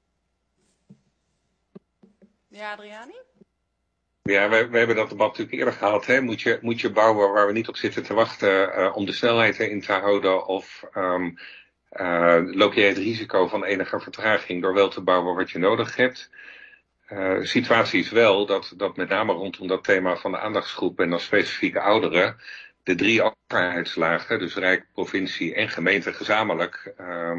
Ja, Adriani? Ja, wij hebben dat debat natuurlijk eerder gehad. Hè? Moet je bouwen waar we niet op zitten te wachten om de snelheid erin te houden? Of loop je het risico van enige vertraging door wel te bouwen wat je nodig hebt? De situatie is wel dat met name rondom dat thema van de aandachtsgroep en dan specifieke ouderen, de 3 overheidslagen, dus Rijk, provincie en gemeente gezamenlijk,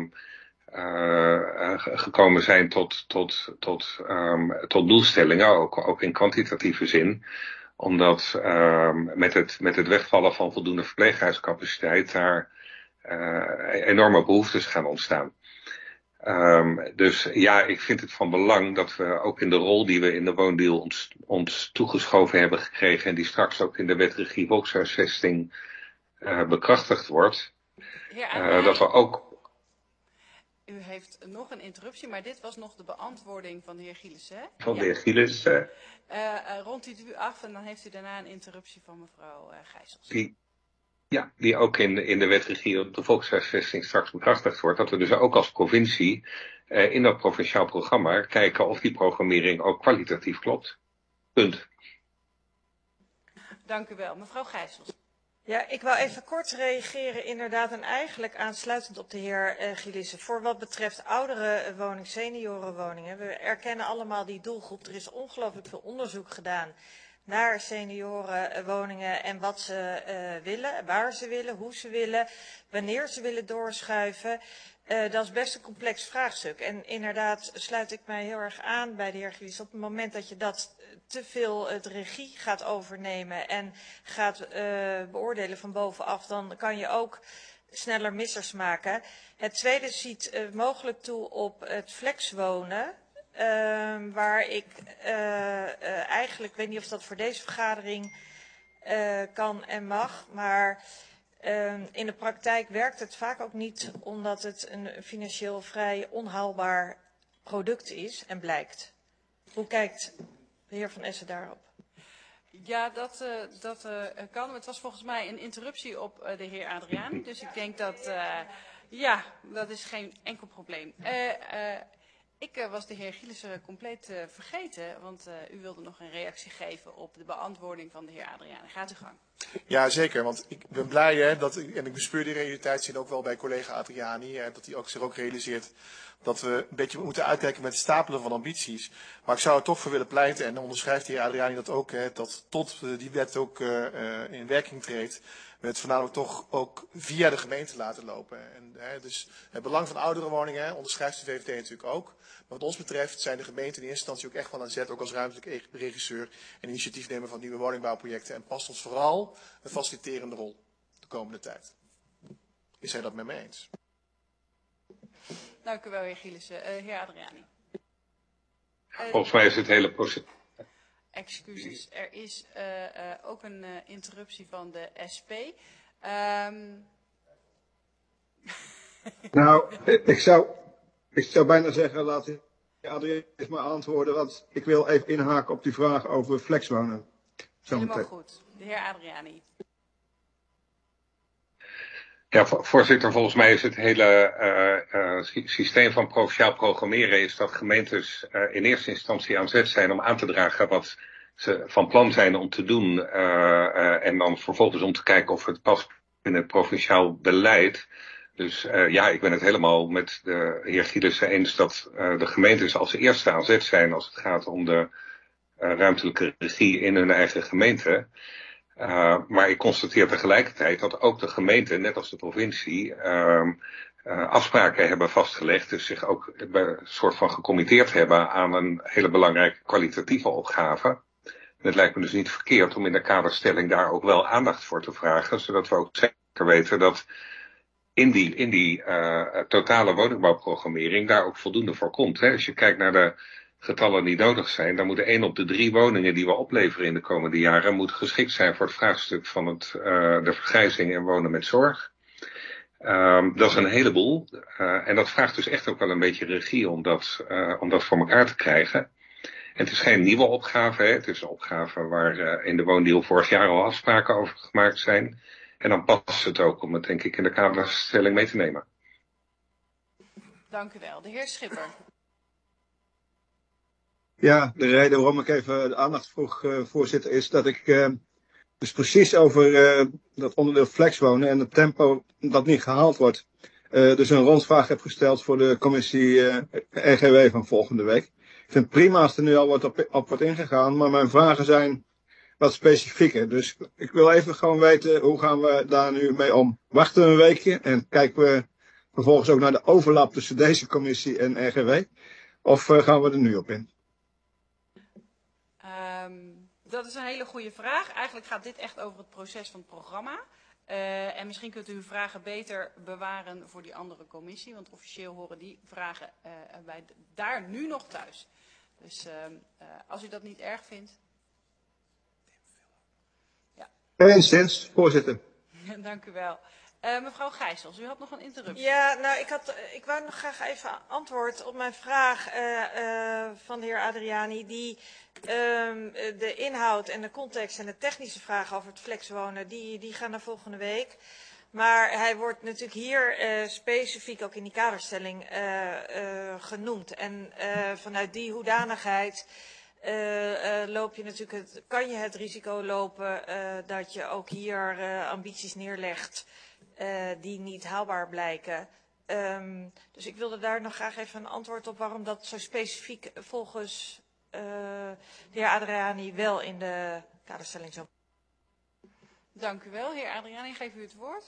gekomen zijn tot doelstellingen, ook in kwantitatieve zin. Omdat met het wegvallen van voldoende verpleeghuiscapaciteit daar enorme behoeftes gaan ontstaan. Dus ja, ik vind het van belang dat we ook in de rol die we in de woondeal ons toegeschoven hebben gekregen en die straks ook in de wet regie volkshuisvesting bekrachtigd wordt, dat we ook... U heeft nog een interruptie, maar dit was nog de beantwoording van de heer Gielissen, hè? Van de heer Gielissen. Rondt u het af en dan heeft u daarna een interruptie van mevrouw Gijsels. Die ook in de wet regie op de volkshuisvesting straks bekrachtigd wordt. Dat we dus ook als provincie in dat provinciaal programma kijken of die programmering ook kwalitatief klopt. Punt. Dank u wel. Mevrouw Gijsels. Ja, ik wil even kort reageren, inderdaad, en eigenlijk aansluitend op de heer Gielissen. Voor wat betreft ouderenwoningen, seniorenwoningen, we erkennen allemaal die doelgroep. Er is ongelooflijk veel onderzoek gedaan naar seniorenwoningen en wat ze willen, waar ze willen, hoe ze willen, wanneer ze willen doorschuiven. Dat is best een complex vraagstuk. En inderdaad sluit ik mij heel erg aan bij de heer Gielissen. Op het moment dat je dat te veel het regie gaat overnemen en gaat beoordelen van bovenaf, dan kan je ook sneller missers maken. Het tweede ziet mogelijk toe op het flexwonen. Waar ik eigenlijk, ik weet niet of dat voor deze vergadering kan en mag, maar in de praktijk werkt het vaak ook niet, omdat het een financieel vrij onhaalbaar product is en blijkt. Hoe kijkt de heer Van Essen daarop? Ja, dat kan. Het was volgens mij een interruptie op de heer Adriani, dus ik denk dat, ja, dat is geen enkel probleem. Ik was de heer Gielissen compleet vergeten, want u wilde nog een reactie geven op de beantwoording van de heer Adriani. Gaat u gang. Ja, zeker, want ik ben blij en ik bespeur die realiteitszin ook wel bij collega Adriani, dat hij zich ook realiseert dat we een beetje moeten uitkijken met het stapelen van ambities. Maar ik zou er toch voor willen pleiten, en dan onderschrijft de heer Adriani dat ook, dat tot die wet ook in werking treedt, we het voornamelijk toch ook via de gemeente laten lopen. En, dus het belang van ouderenwoningen onderschrijft de VVD natuurlijk ook. Maar wat ons betreft zijn de gemeenten in eerste instantie ook echt wel aan zet, ook als ruimtelijk regisseur en initiatiefnemer van nieuwe woningbouwprojecten. En past ons vooral een faciliterende rol de komende tijd. Is hij dat met me eens? Dank u wel, heer Gielissen. Heer Adriani. Volgens mij is het hele proces. Excuses, er is ook een interruptie van de SP. Nou, ik zou bijna zeggen, laat Adriaan eens maar antwoorden, want ik wil even inhaken op die vraag over flexwonen. Helemaal goed. De heer Adriani. Ja, voorzitter, volgens mij is het hele systeem van provinciaal programmeren is dat gemeentes in eerste instantie aan zet zijn om aan te dragen wat ze van plan zijn om te doen en dan vervolgens om te kijken of het past in het provinciaal beleid. Dus ja, ik ben het helemaal met de heer Gielissen eens dat de gemeentes als eerste aan zet zijn als het gaat om de ruimtelijke regie in hun eigen gemeente. Maar ik constateer tegelijkertijd dat ook de gemeente, net als de provincie, afspraken hebben vastgelegd. Dus zich ook een soort van gecommitteerd hebben aan een hele belangrijke kwalitatieve opgave. En het lijkt me dus niet verkeerd om in de kaderstelling daar ook wel aandacht voor te vragen. Zodat we ook zeker weten dat in die totale woningbouwprogrammering daar ook voldoende voor komt. Hè. Als je kijkt naar de getallen die nodig zijn, dan moet 1 op de 3 woningen die we opleveren in de komende jaren moet geschikt zijn voor het vraagstuk van de vergrijzing en wonen met zorg. Dat is een heleboel. En dat vraagt dus echt ook wel een beetje regie om dat voor elkaar te krijgen. En het is geen nieuwe opgave. Hè. Het is een opgave waar in de woondeal vorig jaar al afspraken over gemaakt zijn. En dan past het ook om het denk ik in de kaderstelling mee te nemen. Dank u wel. De heer Schipper. Ja, de reden waarom ik even de aandacht vroeg, voorzitter, is dat ik dus precies over dat onderdeel flexwonen en het tempo dat niet gehaald wordt. Dus een rondvraag heb gesteld voor de commissie RGW van volgende week. Ik vind het prima als er nu al op wordt ingegaan, maar mijn vragen zijn wat specifieker. Dus ik wil even gewoon weten, hoe gaan we daar nu mee om? Wachten we een weekje en kijken we vervolgens ook naar de overlap tussen deze commissie en RGW? Of gaan we er nu op in? Dat is een hele goede vraag. Eigenlijk gaat dit echt over het proces van het programma. En misschien kunt u uw vragen beter bewaren voor die andere commissie. Want officieel horen die vragen wij daar nu nog thuis. Dus als u dat niet erg vindt. Ja. Eensins, voorzitter. Dank u wel. Mevrouw Gijsels, u had nog een interruptie. Ja, nou, ik wou nog graag even antwoord op mijn vraag van de heer Adriani. Die de inhoud en de context en de technische vragen over het flexwonen, die gaan naar volgende week. Maar hij wordt natuurlijk hier specifiek ook in die kaderstelling genoemd. En vanuit die hoedanigheid loop je natuurlijk kan je het risico lopen dat je ook hier ambities neerlegt die niet haalbaar blijken. Dus ik wilde daar nog graag even een antwoord op waarom dat zo specifiek volgens de heer Adriani wel in de kaderstelling zo. Dank u wel. Heer Adriani, geef u het woord.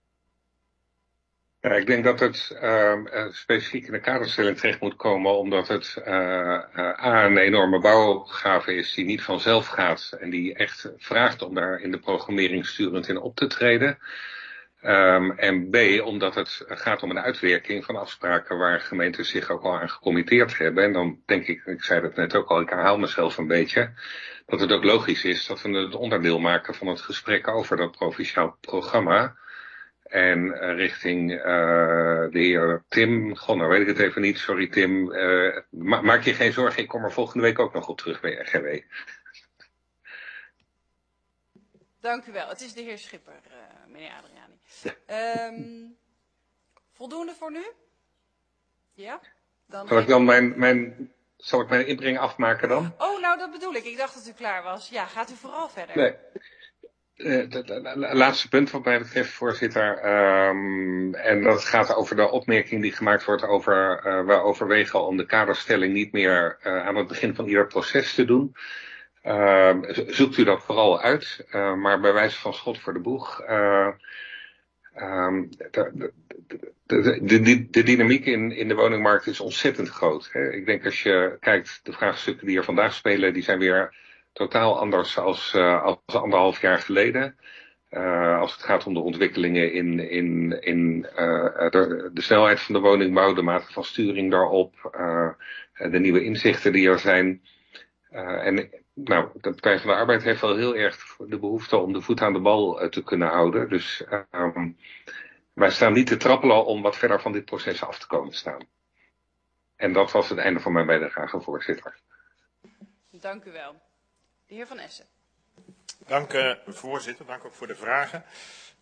Ja, ik denk dat het specifiek in de kaderstelling terecht moet komen, omdat het een enorme bouwopgave is die niet vanzelf gaat en die echt vraagt om daar in de programmering sturend in op te treden. En B, omdat het gaat om een uitwerking van afspraken waar gemeenten zich ook al aan gecommitteerd hebben. En dan denk ik zei dat net ook al, ik herhaal mezelf een beetje, dat het ook logisch is dat we het onderdeel maken van het gesprek over dat provinciaal programma. En richting de heer Tim, nou weet ik het even niet, sorry Tim, maak je geen zorgen, ik kom er volgende week ook nog op terug bij RGW. Dank u wel. Het is de heer Schipper, meneer Adriani. Ja. Voldoende voor nu? Ja? Dan zal ik dan zal ik mijn inbreng afmaken dan? Oh, nou dat bedoel ik. Ik dacht dat u klaar was. Ja, gaat u vooral verder. Nee. Het laatste punt wat mij betreft, voorzitter, en dat gaat over de opmerking die gemaakt wordt over, we overwegen om de kaderstelling niet meer aan het begin van ieder proces te doen. Zoekt u dat vooral uit, maar bij wijze van schot voor de boeg. De dynamiek in de woningmarkt is ontzettend groot. Hè. Ik denk als je kijkt, de vraagstukken die er vandaag spelen, die zijn weer totaal anders als 1,5 jaar geleden. Als het gaat om de ontwikkelingen in de snelheid van de woningbouw, de mate van sturing daarop, de nieuwe inzichten die er zijn. De Partij van de Arbeid heeft wel heel erg de behoefte om de voet aan de bal te kunnen houden. Dus wij staan niet te trappelen om wat verder van dit proces af te komen staan. En dat was het einde van mijn bijdrage, voorzitter. Dank u wel. De heer Van Essen. Dank voorzitter, dank ook voor de vragen.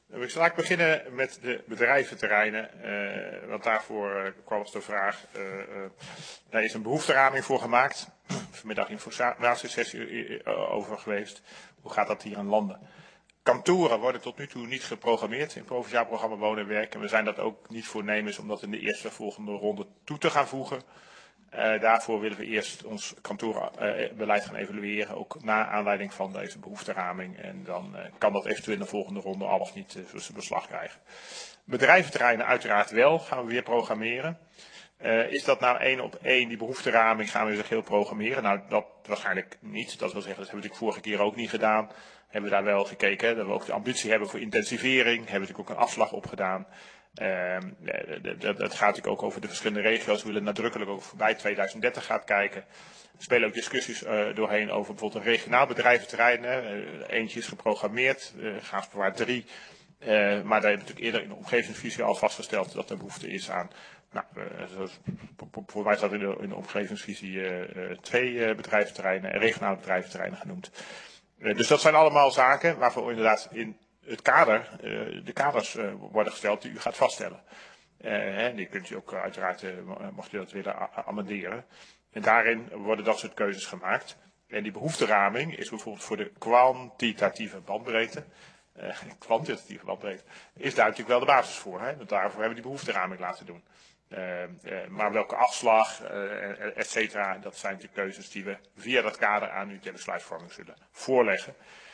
Ik zal beginnen met de bedrijventerreinen, want daarvoor kwam de vraag. Daar is een behoefteraming voor gemaakt. Vanmiddag informatiesessie over geweest. Hoe gaat dat hier aan landen? Kantoren worden tot nu toe niet geprogrammeerd in het provinciaal programma Wonen en Werken. We zijn dat ook niet voornemens om dat in de eerste volgende ronde toe te gaan voegen. Daarvoor willen we eerst ons kantorenbeleid gaan evalueren, ook na aanleiding van deze behoefteraming. En dan kan dat eventueel in de volgende ronde al of niet zijn beslag krijgen. Bedrijventerreinen uiteraard wel, gaan we weer programmeren. Is dat nou 1 op 1, die behoefteraming, gaan we in zijn geheel programmeren? Nou, dat waarschijnlijk niet. Dat wil zeggen, dat hebben we natuurlijk vorige keer ook niet gedaan. Hebben we daar wel gekeken, dat we ook de ambitie hebben voor intensivering. Hebben we natuurlijk ook een afslag op gedaan. Dat gaat natuurlijk ook over de verschillende regio's. We willen nadrukkelijk ook voorbij 2030 gaan kijken. Er spelen ook discussies doorheen over bijvoorbeeld een regionaal bedrijventerrein. Eentje is geprogrammeerd, Gaasperwaard 3. Maar daar hebben we natuurlijk eerder in de omgevingsvisie al vastgesteld dat er behoefte is aan. Nou, voor mij staat in de omgevingsvisie 2 bedrijventerreinen en regionale bedrijventerreinen genoemd. Dus dat zijn allemaal zaken waarvoor inderdaad in het kader, de kaders worden gesteld die u gaat vaststellen. En die kunt u ook uiteraard, mocht u dat willen, amenderen. En daarin worden dat soort keuzes gemaakt. En die behoefteraming is bijvoorbeeld voor de kwantitatieve bandbreedte. Kwantitatieve bandbreedte is daar natuurlijk wel de basis voor. Hè? Want daarvoor hebben we die behoefteraming laten doen. Maar welke afslag, et cetera, dat zijn de keuzes die we via dat kader aan u ter besluitvorming zullen voorleggen.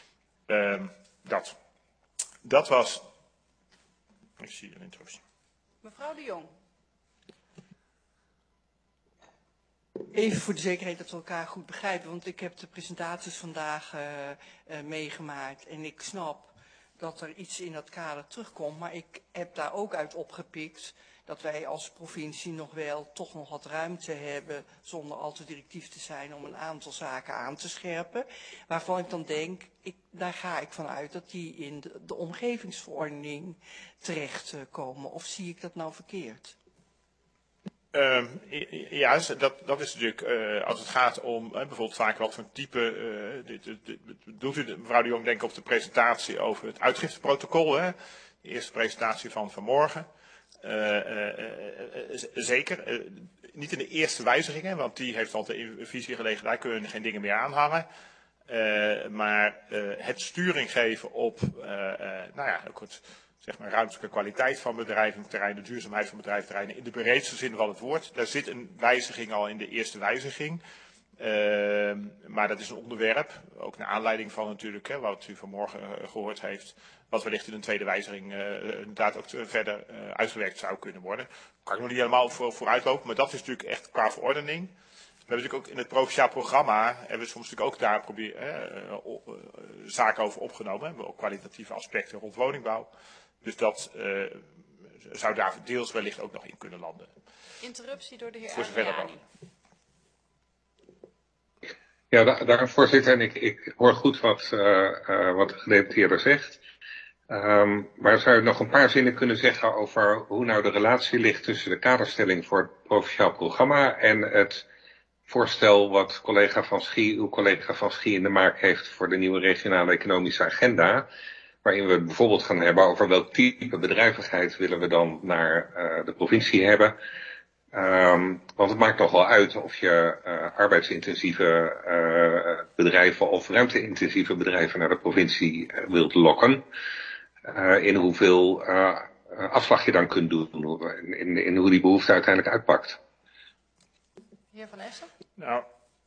Dat was. Ik zie een interruptie. Mevrouw de Jong. Even voor de zekerheid dat we elkaar goed begrijpen, want ik heb de presentaties vandaag meegemaakt en ik snap dat er iets in dat kader terugkomt, maar ik heb daar ook uit opgepikt dat wij als provincie nog wel toch nog wat ruimte hebben, zonder al te directief te zijn, om een aantal zaken aan te scherpen, waarvan ik dan denk, daar ga ik vanuit dat die in de omgevingsverordening terechtkomen. Of zie ik dat nou verkeerd? Ja, dat is natuurlijk, als het gaat om bijvoorbeeld vaak wat voor type, doet u, mevrouw de Jong, denk ik op de presentatie over het uitgifteprotocol, hè? De eerste presentatie van vanmorgen. Zeker, niet in de eerste wijzigingen, want die heeft al de visie gelegen, daar kunnen geen dingen meer aanhangen. Maar het sturing geven op, ook het, zeg maar, ruimtelijke kwaliteit van bedrijventerreinen, de duurzaamheid van bedrijventerreinen in de breedste zin van het woord. Daar zit een wijziging al in de eerste wijziging. Maar dat is een onderwerp, ook naar aanleiding van natuurlijk, wat u vanmorgen gehoord heeft, wat wellicht in een tweede wijziging inderdaad ook verder uitgewerkt zou kunnen worden. Daar kan ik nog niet helemaal vooruitlopen, maar dat is natuurlijk echt qua verordening. We hebben natuurlijk ook in het provinciaal programma, hebben we soms natuurlijk ook daar zaken over opgenomen. We hebben ook kwalitatieve aspecten rond woningbouw. Dus dat zou daar deels wellicht ook nog in kunnen landen. Interruptie door de heer Voor zover dat Adriani. Ja, daar voorzitter, en ik hoor goed wat de gedeputeerde zegt. Maar zou je nog een paar zinnen kunnen zeggen over hoe nou de relatie ligt tussen de kaderstelling voor het provinciaal programma en het voorstel wat uw collega Van Schie in de maak heeft voor de nieuwe regionale economische agenda, waarin we het bijvoorbeeld gaan hebben over welk type bedrijvigheid willen we dan naar de provincie hebben. Want het maakt toch wel uit of je arbeidsintensieve bedrijven of ruimteintensieve bedrijven naar de provincie wilt lokken. In hoeveel afslag je dan kunt doen, in hoe die behoefte uiteindelijk uitpakt. Heer Van Essen? Nou,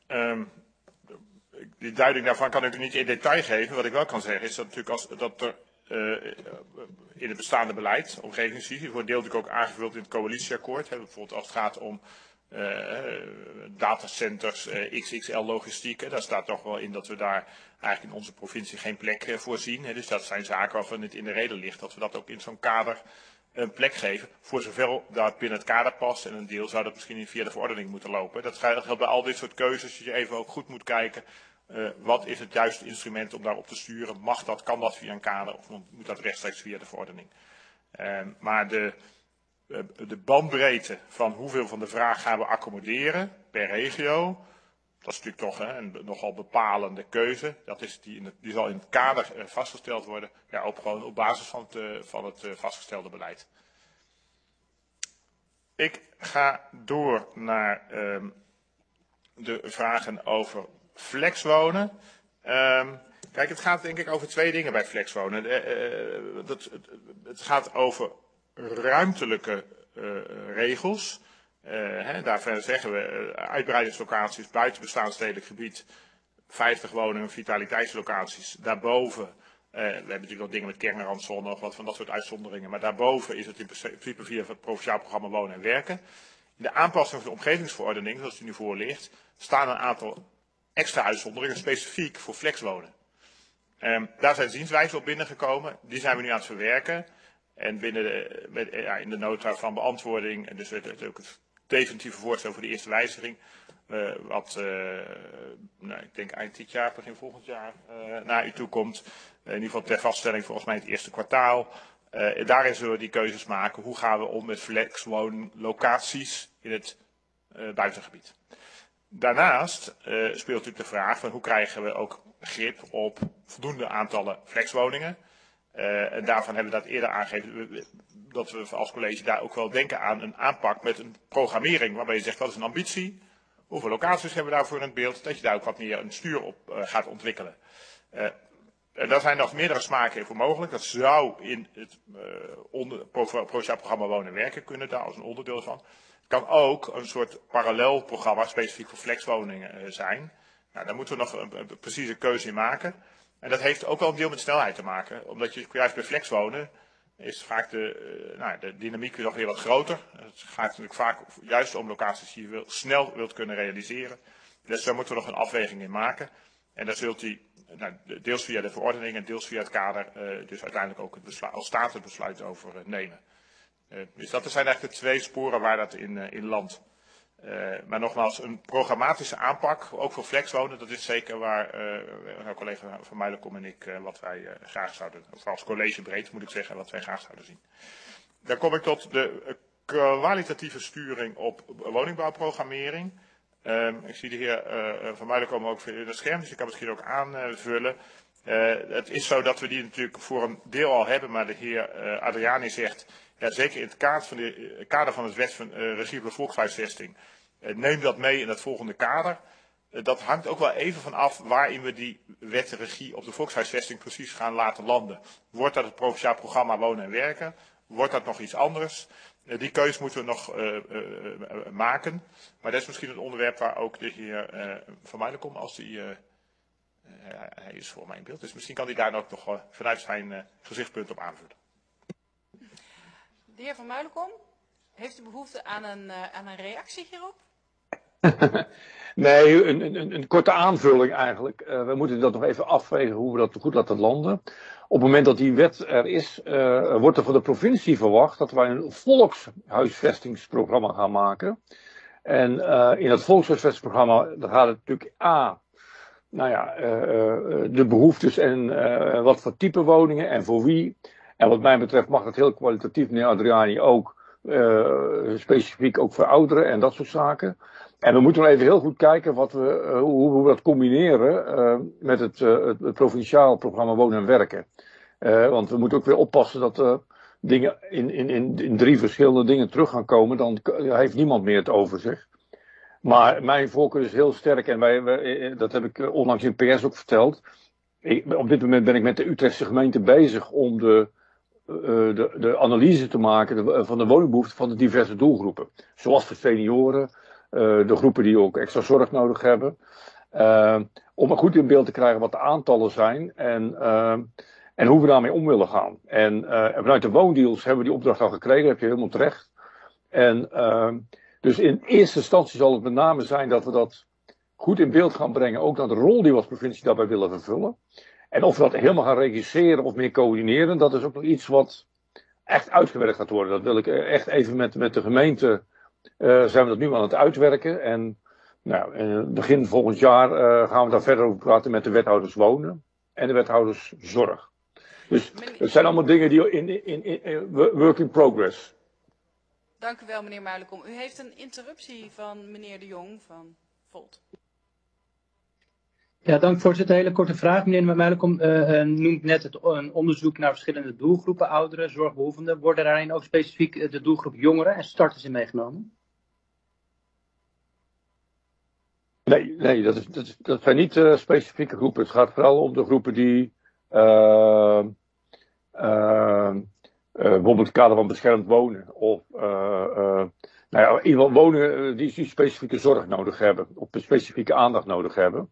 die duiding daarvan kan ik niet in detail geven. Wat ik wel kan zeggen is dat natuurlijk dat er in het bestaande beleid, omgevingsvisie, wordt deel natuurlijk ook aangevuld in het coalitieakkoord. Bijvoorbeeld als het gaat om datacenters, XXL logistiek. Daar staat toch wel in dat we daar eigenlijk in onze provincie geen plek voor zien. Dus dat zijn zaken waarvan het in de reden ligt dat we dat ook in zo'n kader een plek geven. Voor zover dat binnen het kader past. En een deel zou dat misschien via de verordening moeten lopen. Dat geldt bij al dit soort keuzes. Dat je even ook goed moet kijken. Wat is het juiste instrument om daarop te sturen? Mag dat, kan dat via een kader of moet dat rechtstreeks via de verordening? Maar de bandbreedte van hoeveel van de vraag gaan we accommoderen per regio, Dat is natuurlijk toch een nogal bepalende keuze. Dat is die zal in het kader vastgesteld worden, ja, gewoon op basis van het vastgestelde beleid. Ik ga door naar de vragen over flexwonen. Kijk, het gaat denk ik over twee dingen bij flexwonen. Het gaat over ruimtelijke regels. Daarvoor zeggen we uitbreidingslocaties buiten bestaand stedelijk gebied, 50 wonen- en vitaliteitslocaties. Daarboven, we hebben natuurlijk nog dingen met kernrandzone of wat van dat soort uitzonderingen, maar daarboven is het in principe via het provinciaal programma Wonen en Werken. In de aanpassing van de omgevingsverordening, zoals die nu voor ligt, staan een aantal extra uitzonderingen specifiek voor flexwonen. Daar zijn zienswijzen op binnengekomen, die zijn we nu aan het verwerken. En in de nota van beantwoording, en dus ook het definitieve voorstel voor de eerste wijziging, ik denk eind dit jaar, begin volgend jaar, naar u toe komt. In ieder geval ter vaststelling volgens mij het eerste kwartaal. Daarin zullen we die keuzes maken. Hoe gaan we om met flexwoonlocaties in het buitengebied? Daarnaast speelt natuurlijk de vraag van hoe krijgen we ook grip op voldoende aantallen flexwoningen. En daarvan hebben we dat eerder aangegeven, dat we als college daar ook wel denken aan een aanpak met een programmering, waarbij je zegt wat is een ambitie, hoeveel locaties hebben we daarvoor in het beeld, dat je daar ook wat meer een stuur op gaat ontwikkelen. En daar zijn nog meerdere smaken in voor mogelijk. Dat zou in het provinciaal programma Wonen en Werken kunnen, daar als een onderdeel van. Het kan ook een soort parallel programma specifiek voor flexwoningen zijn. Nou, daar moeten we nog een precieze keuze in maken. En dat heeft ook wel een deel met snelheid te maken. Omdat je juist bij flexwonen is vaak de dynamiek nog weer wat groter. Het gaat natuurlijk vaak juist om locaties die je snel wilt kunnen realiseren. Dus daar moeten we nog een afweging in maken. En daar zult u deels via de verordening en deels via het kader dus uiteindelijk ook het besluit, als staat het besluit over nemen. Dus dat zijn eigenlijk de twee sporen waar dat in landt. Maar nogmaals, een programmatische aanpak, ook voor flexwonen, dat is zeker waar collega Van Meulenkom en ik wat wij graag zouden, of als college breed moet ik zeggen, wat wij graag zouden zien. Dan kom ik tot de kwalitatieve sturing op woningbouwprogrammering. Ik zie de heer Van Meulenkom ook in het scherm, dus ik kan misschien ook aanvullen. Het is zo dat we die natuurlijk voor een deel al hebben, maar de heer Adriani zegt, ja, zeker in het kader van het wet van regie op de volkshuisvesting, neem dat mee in het volgende kader. Dat hangt ook wel even van af waarin we die wet regie op de volkshuisvesting precies gaan laten landen. Wordt dat het provinciaal programma Wonen en Werken? Wordt dat nog iets anders? Die keuze moeten we nog maken. Maar dat is misschien een onderwerp waar ook de heer Van Meulenkom, als hij is voor mij in beeld, dus misschien kan hij daar ook nog vanuit zijn gezichtspunt op aanvullen. De heer Van Meulenkom, heeft u behoefte aan een reactie hierop? Nee, een korte aanvulling eigenlijk. We moeten dat nog even afwegen hoe we dat goed laten landen. Op het moment dat die wet er is, wordt er van de provincie verwacht dat wij een volkshuisvestingsprogramma gaan maken. En in dat volkshuisvestingsprogramma dan gaat het natuurlijk de behoeftes en wat voor type woningen en voor wie. En wat mij betreft mag het heel kwalitatief, meneer Adriani, ook specifiek ook voor ouderen en dat soort zaken. En we moeten nog even heel goed kijken hoe we dat combineren met het provinciaal programma Wonen en Werken. Want we moeten ook weer oppassen dat dingen in 3 verschillende dingen terug gaan komen. Dan heeft niemand meer het overzicht. Maar mijn voorkeur is heel sterk en dat heb ik onlangs in PS ook verteld. Op dit moment ben ik met de Utrechtse gemeente bezig om de analyse te maken van de woningbehoeften van de diverse doelgroepen. Zoals de senioren, de groepen die ook extra zorg nodig hebben. Om een goed in beeld te krijgen wat de aantallen zijn en hoe we daarmee om willen gaan. En vanuit de woondeals hebben we die opdracht al gekregen, dat heb je helemaal terecht. En dus in eerste instantie zal het met name zijn dat we dat goed in beeld gaan brengen. Ook naar de rol die we als provincie daarbij willen vervullen. En of we dat helemaal gaan regisseren of meer coördineren, dat is ook nog iets wat echt uitgewerkt gaat worden. Dat wil ik echt even met de gemeente, zijn we dat nu aan het uitwerken. En begin volgend jaar gaan we daar verder over praten met de wethouders wonen en de wethouders zorg. Dus het zijn allemaal dingen die in work in progress. Dank u wel, meneer Meulenkom. U heeft een interruptie van meneer De Jong van Volt. Ja, dank voorzitter. Hele korte vraag. Meneer Meilenkom noemt net een onderzoek naar verschillende doelgroepen, ouderen, zorgbehoevenden. Worden daarin ook specifiek de doelgroep jongeren en starters in meegenomen? Nee, dat zijn niet specifieke groepen. Het gaat vooral om de groepen die bijvoorbeeld in het kader van beschermd wonen of in ieder geval wonen die specifieke zorg nodig hebben of specifieke aandacht nodig hebben.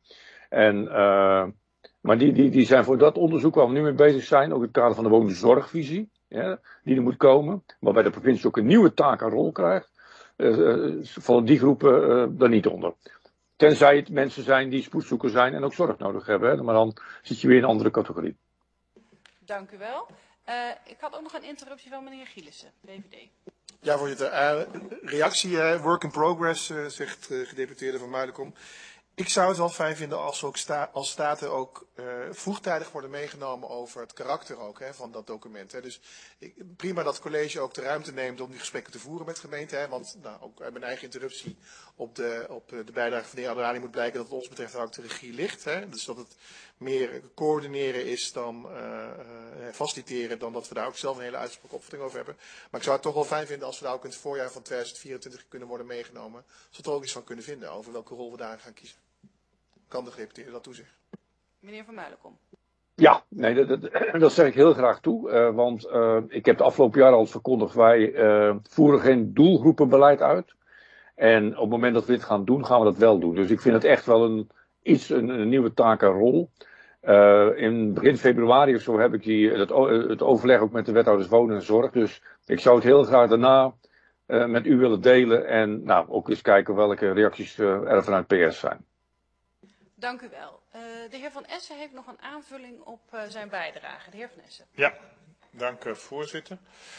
Maar die zijn voor dat onderzoek waar we nu mee bezig zijn, ook in het kader van de woningzorgvisie, die er moet komen, waarbij de provincie ook een nieuwe taak en rol krijgt, vallen die groepen er niet onder. Tenzij het mensen zijn die spoedzoeker zijn en ook zorg nodig hebben, maar dan zit je weer in een andere categorie. Dank u wel. Ik had ook nog een interruptie van meneer Gielissen, VVD. Ja, voorzitter. Reactie, work in progress, zegt gedeputeerde Van Meilenkom. Ik zou het wel fijn vinden als we ook als staten ook vroegtijdig worden meegenomen over het karakter ook, van dat document. Dus prima dat het college ook de ruimte neemt om die gesprekken te voeren met gemeenten. Want ook uit mijn eigen interruptie op de bijdrage van de heer Adrani moet blijken dat het ons betreft ook de regie ligt. Dus dat het meer coördineren is dan faciliteren, dan dat we daar ook zelf een hele uitgesproken opvatting over hebben. Maar ik zou het toch wel fijn vinden als we daar ook in het voorjaar van 2024 kunnen worden meegenomen. Zodat we er ook iets van kunnen vinden over welke rol we daar gaan kiezen. Kan de gedeputeerde dat toezeggen? Meneer Van Meilenkom. Ja, nee, dat zeg ik heel graag toe. Want ik heb de afgelopen jaren al verkondigd, wij voeren geen doelgroepenbeleid uit. En op het moment dat we dit gaan doen, gaan we dat wel doen. Dus ik vind het echt wel een nieuwe taak en rol. In begin februari of zo heb ik het overleg ook met de wethouders wonen en zorg. Dus ik zou het heel graag daarna met u willen delen. En ook eens kijken welke reacties er vanuit PS zijn. Dank u wel. De heer Van Essen heeft nog een aanvulling op zijn bijdrage. De heer Van Essen. Ja, dank voorzitter.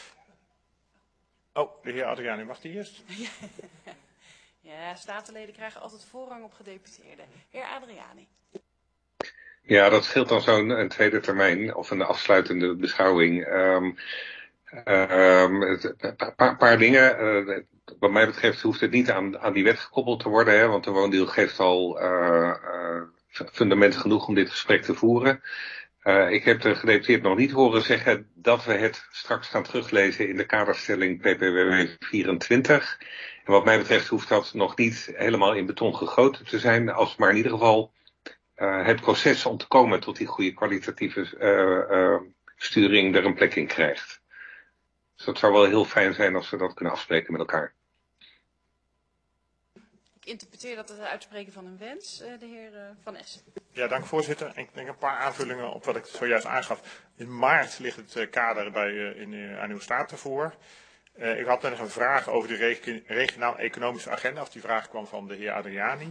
Oh, de heer Adriani, mag die eerst? Ja, statenleden krijgen altijd voorrang op gedeputeerden. Heer Adriani. Ja, dat scheelt dan zo'n tweede termijn of een afsluitende beschouwing. Een paar dingen. Wat mij betreft hoeft het niet aan die wet gekoppeld te worden, want de woondeal geeft al fundament genoeg om dit gesprek te voeren. Ik heb de gedeputeerd nog niet horen zeggen dat we het straks gaan teruglezen in de kaderstelling PPWW 24. En wat mij betreft hoeft dat nog niet helemaal in beton gegoten te zijn, als maar in ieder geval het proces om te komen tot die goede kwalitatieve sturing er een plek in krijgt. Dus dat zou wel heel fijn zijn als we dat kunnen afspreken met elkaar. Ik interpreteer dat het uitspreken van een wens, de heer Van Essen. Ja, dank voorzitter. Ik denk een paar aanvullingen op wat ik zojuist aangaf. In maart ligt het kader aan uw staten voor. Ik had nog een vraag over de regionaal economische agenda, of die vraag kwam van de heer Adriani.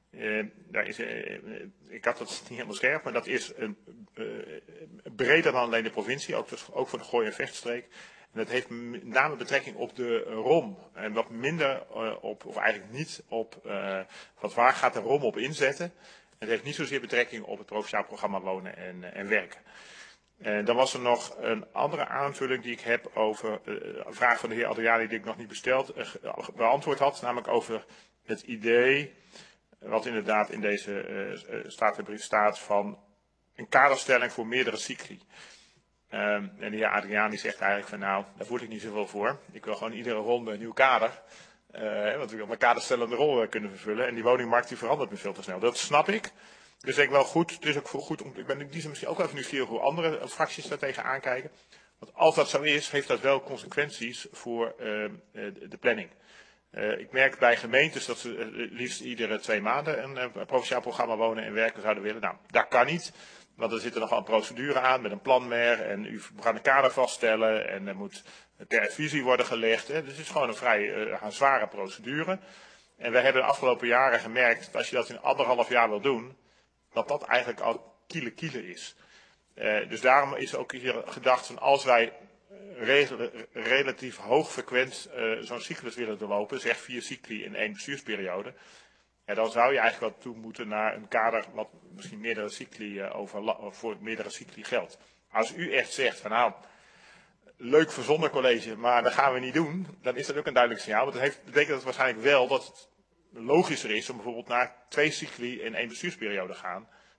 Ik had het niet helemaal scherp, maar dat is breder dan alleen de provincie, ook voor de Gooi- en Vechtstreek. En dat heeft met name betrekking op de ROM. En wat minder of eigenlijk niet op, waar gaat de ROM op inzetten. Het heeft niet zozeer betrekking op het provinciaal programma wonen en werken. Dan was er nog een andere aanvulling die ik heb over een vraag van de heer Adriani die ik nog niet beantwoord had. Namelijk over het idee, wat inderdaad in deze statenbrief staat, van een kaderstelling voor meerdere cycli. En de heer Adriani zegt eigenlijk van daar voel ik niet zoveel voor. Ik wil gewoon iedere ronde een nieuw kader. Want ik wil mijn kaderstellende rol kunnen vervullen. En die woningmarkt die verandert me veel te snel. Dat snap ik. Dus ik denk wel goed. Het is ook goed om. Ik ben misschien ook even nieuwsgierig hoe andere fracties daar tegen aankijken. Want als dat zo is, heeft dat wel consequenties voor de planning. Ik merk bij gemeentes dat ze liefst iedere 2 maanden een provinciaal programma wonen en werken zouden willen. Nou, dat kan niet. Want er zit er nogal een procedure aan met een planmer en u gaat een kader vaststellen en er moet ter visie worden gelegd. Dus het is gewoon een vrij zware procedure. En we hebben de afgelopen jaren gemerkt dat als je dat in 1,5 jaar wil doen, dat eigenlijk al kiele is. Dus daarom is ook hier gedacht van als wij relatief hoogfrequent zo'n cyclus willen doorlopen, zeg 4 cycli in 1 bestuursperiode. Ja, dan zou je eigenlijk wel toe moeten naar een kader wat misschien meerdere cycli voor meerdere cycli geldt. Als u echt zegt van leuk verzonnen college, maar dat gaan we niet doen, dan is dat ook een duidelijk signaal. Want dat betekent dat waarschijnlijk wel dat het logischer is om bijvoorbeeld naar 2 cycli in 1 bestuursperiode gaan,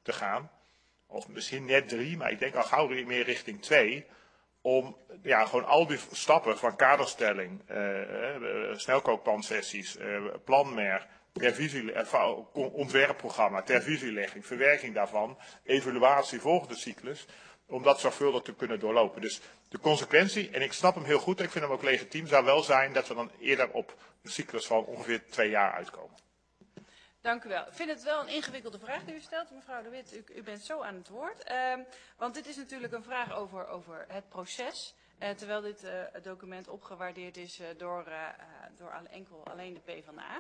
te gaan. Of misschien net 3, maar ik denk al gauw meer richting 2. Om gewoon al die stappen van kaderstelling, snelkookplansessies, planmer, ontwerpprogramma, ter visielegging, verwerking daarvan, evaluatie volgende cyclus, om dat zorgvuldig te kunnen doorlopen. Dus de consequentie, en ik snap hem heel goed, ik vind hem ook legitiem, zou wel zijn dat we dan eerder op een cyclus van ongeveer 2 jaar uitkomen. Dank u wel. Ik vind het wel een ingewikkelde vraag die u stelt, mevrouw De Wit. U bent zo aan het woord. Want dit is natuurlijk een vraag over het proces. Terwijl dit document opgewaardeerd is door alleen de PvdA.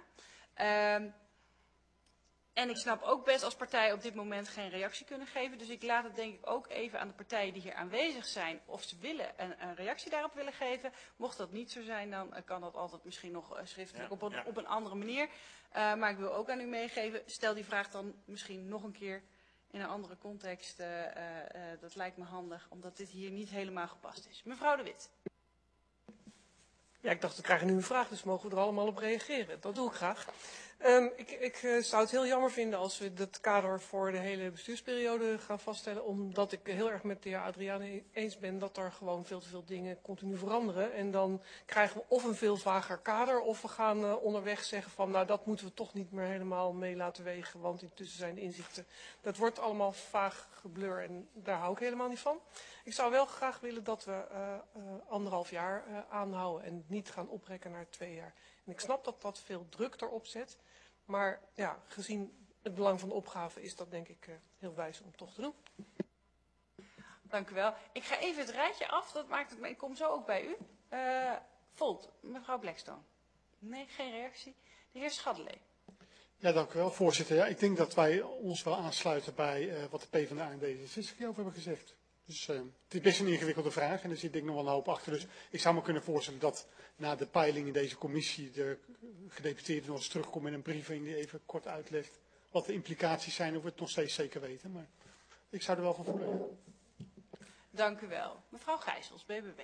En ik snap ook best als partij op dit moment geen reactie kunnen geven. Dus ik laat het denk ik ook even aan de partijen die hier aanwezig zijn of ze willen een reactie daarop willen geven. Mocht dat niet zo zijn, dan kan dat altijd misschien nog schriftelijk op een andere manier. Maar ik wil ook aan u meegeven, stel die vraag dan misschien nog een keer in een andere context. Dat lijkt me handig, omdat dit hier niet helemaal gepast is. Mevrouw De Wit. Ja, ik dacht, we krijgen nu een vraag, dus mogen we er allemaal op reageren. Dat doe ik graag. Ik zou het heel jammer vinden als we het kader voor de hele bestuursperiode gaan vaststellen. Omdat ik heel erg met de heer Adriaan eens ben dat er gewoon veel te veel dingen continu veranderen. En dan krijgen we of een veel vager kader of we gaan onderweg zeggen van nou dat moeten we toch niet meer helemaal mee laten wegen. Want intussen zijn de inzichten. Dat wordt allemaal vaag geblur en daar hou ik helemaal niet van. Ik zou wel graag willen dat we 1,5 jaar aanhouden en niet gaan oprekken naar 2 jaar. En ik snap dat dat veel druk erop zet. Maar ja, gezien het belang van de opgave is dat denk ik heel wijs om toch te doen. Dank u wel. Ik ga even het rijtje af. Dat maakt het, ik kom zo ook bij u. Volt, mevrouw Blackstone. Nee, geen reactie. De heer Schaddelee. Ja, dank u wel, voorzitter. Ja, ik denk dat wij ons wel aansluiten bij wat de PvdA en D66 over hebben gezegd. Dus het is best een ingewikkelde vraag en er zit denk ik nog wel een hoop achter. Dus ik zou me kunnen voorstellen dat na de peiling in deze commissie de gedeputeerde nog eens terugkomt met een brief en die even kort uitlegt wat de implicaties zijn of we het nog steeds zeker weten. Maar ik zou er wel van voelen. Dank u wel. Mevrouw Gijsels, BBB.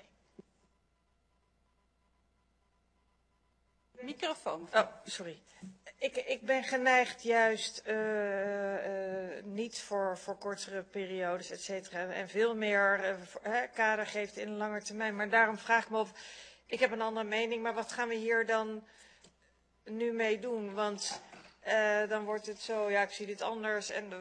Microfoon. Oh, sorry. Ik ben geneigd juist niet voor kortere periodes, et cetera. En veel meer kader geeft in een lange termijn. Maar daarom vraag ik me af, ik heb een andere mening, maar wat gaan we hier dan nu mee doen? Want dan wordt het zo, ja, ik zie dit anders. En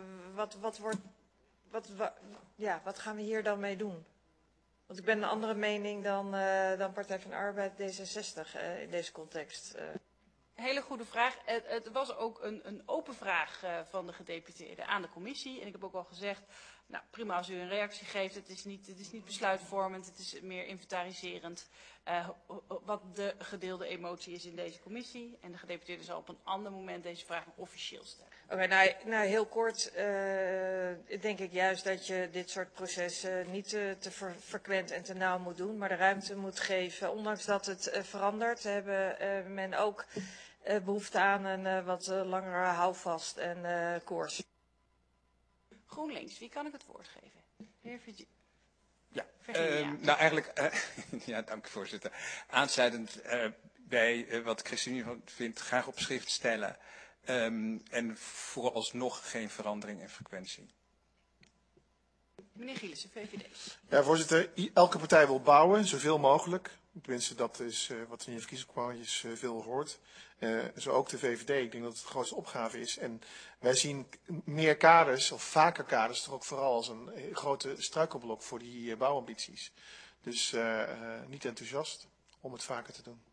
wat gaan we hier dan mee doen? Want ik ben een andere mening dan Partij van de Arbeid D66 in deze context. Hele goede vraag. Het was ook een open vraag van de gedeputeerde aan de commissie. En ik heb ook al gezegd, nou prima als u een reactie geeft. Het is niet besluitvormend, het is meer inventariserend. Wat de gedeelde emotie is in deze commissie. En de gedeputeerde zal op een ander moment deze vraag officieel stellen. Oké, nou heel kort denk ik juist dat je dit soort processen niet te frequent en te nauw moet doen. Maar de ruimte moet geven, ondanks dat het verandert. Hebben men ook behoefte aan een wat langere houvast en koers. GroenLinks, wie kan ik het woord geven? De heer Virginia. Ja, nou eigenlijk, ja, dank u voorzitter. Aansluitend bij wat Christine vindt, graag op schrift stellen. En vooralsnog geen verandering in frequentie. Meneer Gielissen, VVD. Ja, voorzitter, elke partij wil bouwen, zoveel mogelijk. Tenminste, dat is wat in je verkiezingsprogramma's veel hoort. Zo ook de VVD. Ik denk dat het de grootste opgave is. En wij zien meer kaders, of vaker kaders, toch ook vooral als een grote struikelblok voor die bouwambities. Dus niet enthousiast om het vaker te doen.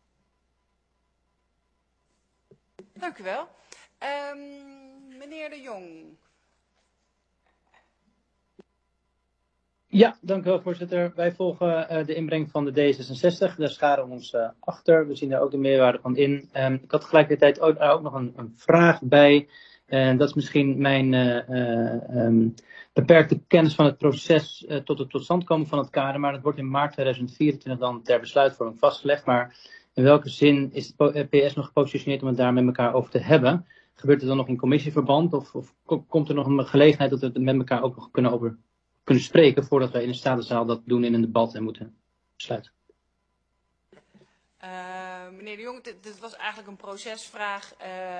Dank u wel. Meneer De Jong. Ja, dank u wel, voorzitter. Wij volgen de inbreng van de D66. Daar scharen we ons achter. We zien daar ook de meerwaarde van in. Ik had tegelijkertijd ook nog een vraag bij. Dat is misschien mijn beperkte kennis van het proces tot het totstandkomen van het kader. Maar dat wordt in maart 2024 dan ter besluitvorming vastgelegd. Maar in welke zin is het PS nog gepositioneerd om het daar met elkaar over te hebben? Gebeurt het dan nog in commissieverband? Of komt er nog een gelegenheid dat we het met elkaar ook nog kunnen spreken voordat wij in de Statenzaal dat doen in een debat en moeten besluiten? Meneer de Jong, dit was eigenlijk een procesvraag,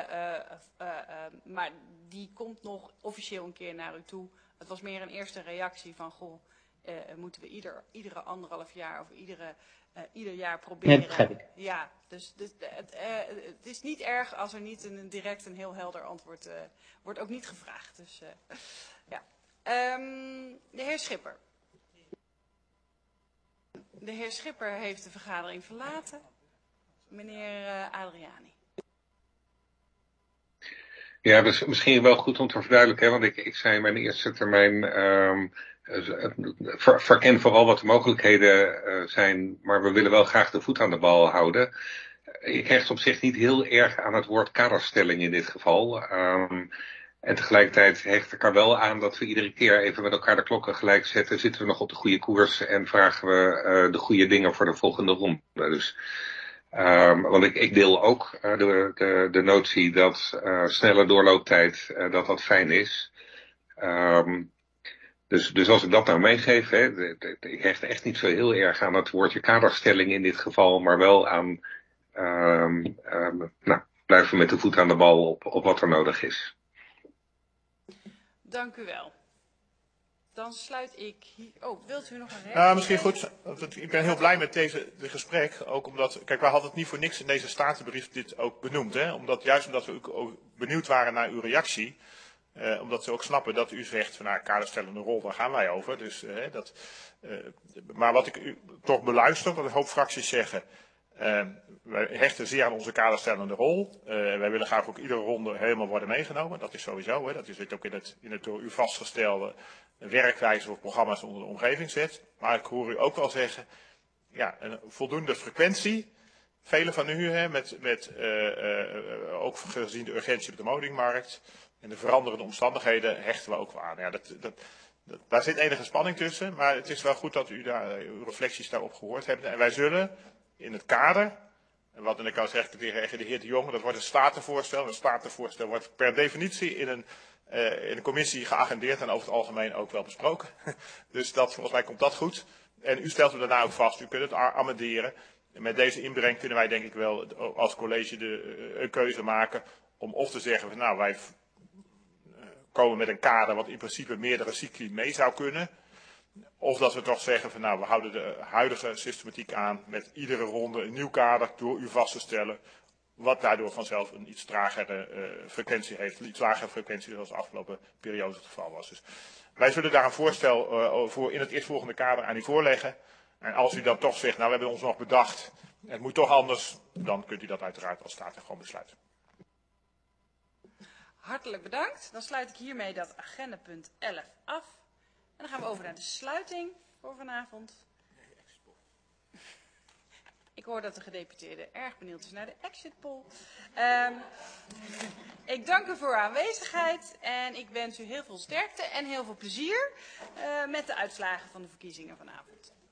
maar die komt nog officieel een keer naar u toe. Het was meer een eerste reactie van, goh, moeten we iedere 1,5 jaar of ieder jaar proberen. Nee, begrijp ik. Ja, dus het is niet erg als er niet direct een heel helder antwoord wordt ook niet gevraagd. Dus, ja. De heer Schipper. De heer Schipper heeft de vergadering verlaten. Meneer Adriani. Ja, dat is misschien wel goed om te verduidelijken, want ik zei in mijn eerste termijn, verken vooral wat de mogelijkheden zijn, maar we willen wel graag de voet aan de bal houden. Ik hecht op zich niet heel erg aan het woord kaderstelling in dit geval. En tegelijkertijd hecht ik er wel aan dat we iedere keer even met elkaar de klokken gelijk zetten. Zitten we nog op de goede koers en vragen we de goede dingen voor de volgende ronde. Dus, want ik deel ook de notie dat snelle doorlooptijd dat fijn is. Dus als ik dat nou meegeef, ik hecht echt niet zo heel erg aan het woordje kaderstelling in dit geval, maar wel aan blijven met de voet aan de bal op wat er nodig is. Dank u wel. Dan sluit ik hier... Oh, wilt u nog een reactie? Nou, misschien goed. Ik ben heel blij met dit gesprek. Ook omdat, kijk, wij hadden het niet voor niks in deze statenbrief dit ook benoemd. Hè? Juist omdat we ook benieuwd waren naar uw reactie. Omdat ze ook snappen dat u zegt van nou, kaderstellende rol, daar gaan wij over. Dus, maar wat ik u toch beluister, wat een hoop fracties zeggen. Wij hechten zeer aan onze kaderstellende rol. Wij willen graag ook iedere ronde helemaal worden meegenomen. Dat is sowieso. Hè. Dat zit ook in het door u vastgestelde werkwijze of programma's onder de omgeving zet. Maar ik hoor u ook wel zeggen, ja, een voldoende frequentie. Velen van u, ook gezien de urgentie op de woningmarkt en de veranderende omstandigheden, hechten we ook wel aan. Ja, daar zit enige spanning tussen, maar het is wel goed dat u daar uw reflecties daarop gehoord hebt. En wij zullen in het kader, en ik kan zeggen tegen de heer De Jong, dat wordt een statenvoorstel. Een statenvoorstel wordt per definitie in een commissie geagendeerd en over het algemeen ook wel besproken. Dus volgens mij komt dat goed. En u stelt u daarna ook vast, u kunt het amenderen. En met deze inbreng kunnen wij denk ik wel als college een keuze maken om of te zeggen van nou wij komen met een kader wat in principe meerdere cycli mee zou kunnen. Of dat we toch zeggen van nou we houden de huidige systematiek aan met iedere ronde een nieuw kader door u vast te stellen. Wat daardoor vanzelf een iets tragere frequentie heeft. Een iets lagere frequentie zoals de afgelopen periode het geval was. Dus wij zullen daar een voorstel voor in het eerstvolgende kader aan u voorleggen. En als u dan toch zegt, nou we hebben ons nog bedacht, het moet toch anders, dan kunt u dat uiteraard als staat gewoon besluiten. Hartelijk bedankt. Dan sluit ik hiermee dat agendapunt 11 af. En dan gaan we over naar de sluiting voor vanavond. Ik hoor dat de gedeputeerde erg benieuwd is naar de exit poll. Ik dank u voor uw aanwezigheid en ik wens u heel veel sterkte en heel veel plezier met de uitslagen van de verkiezingen vanavond.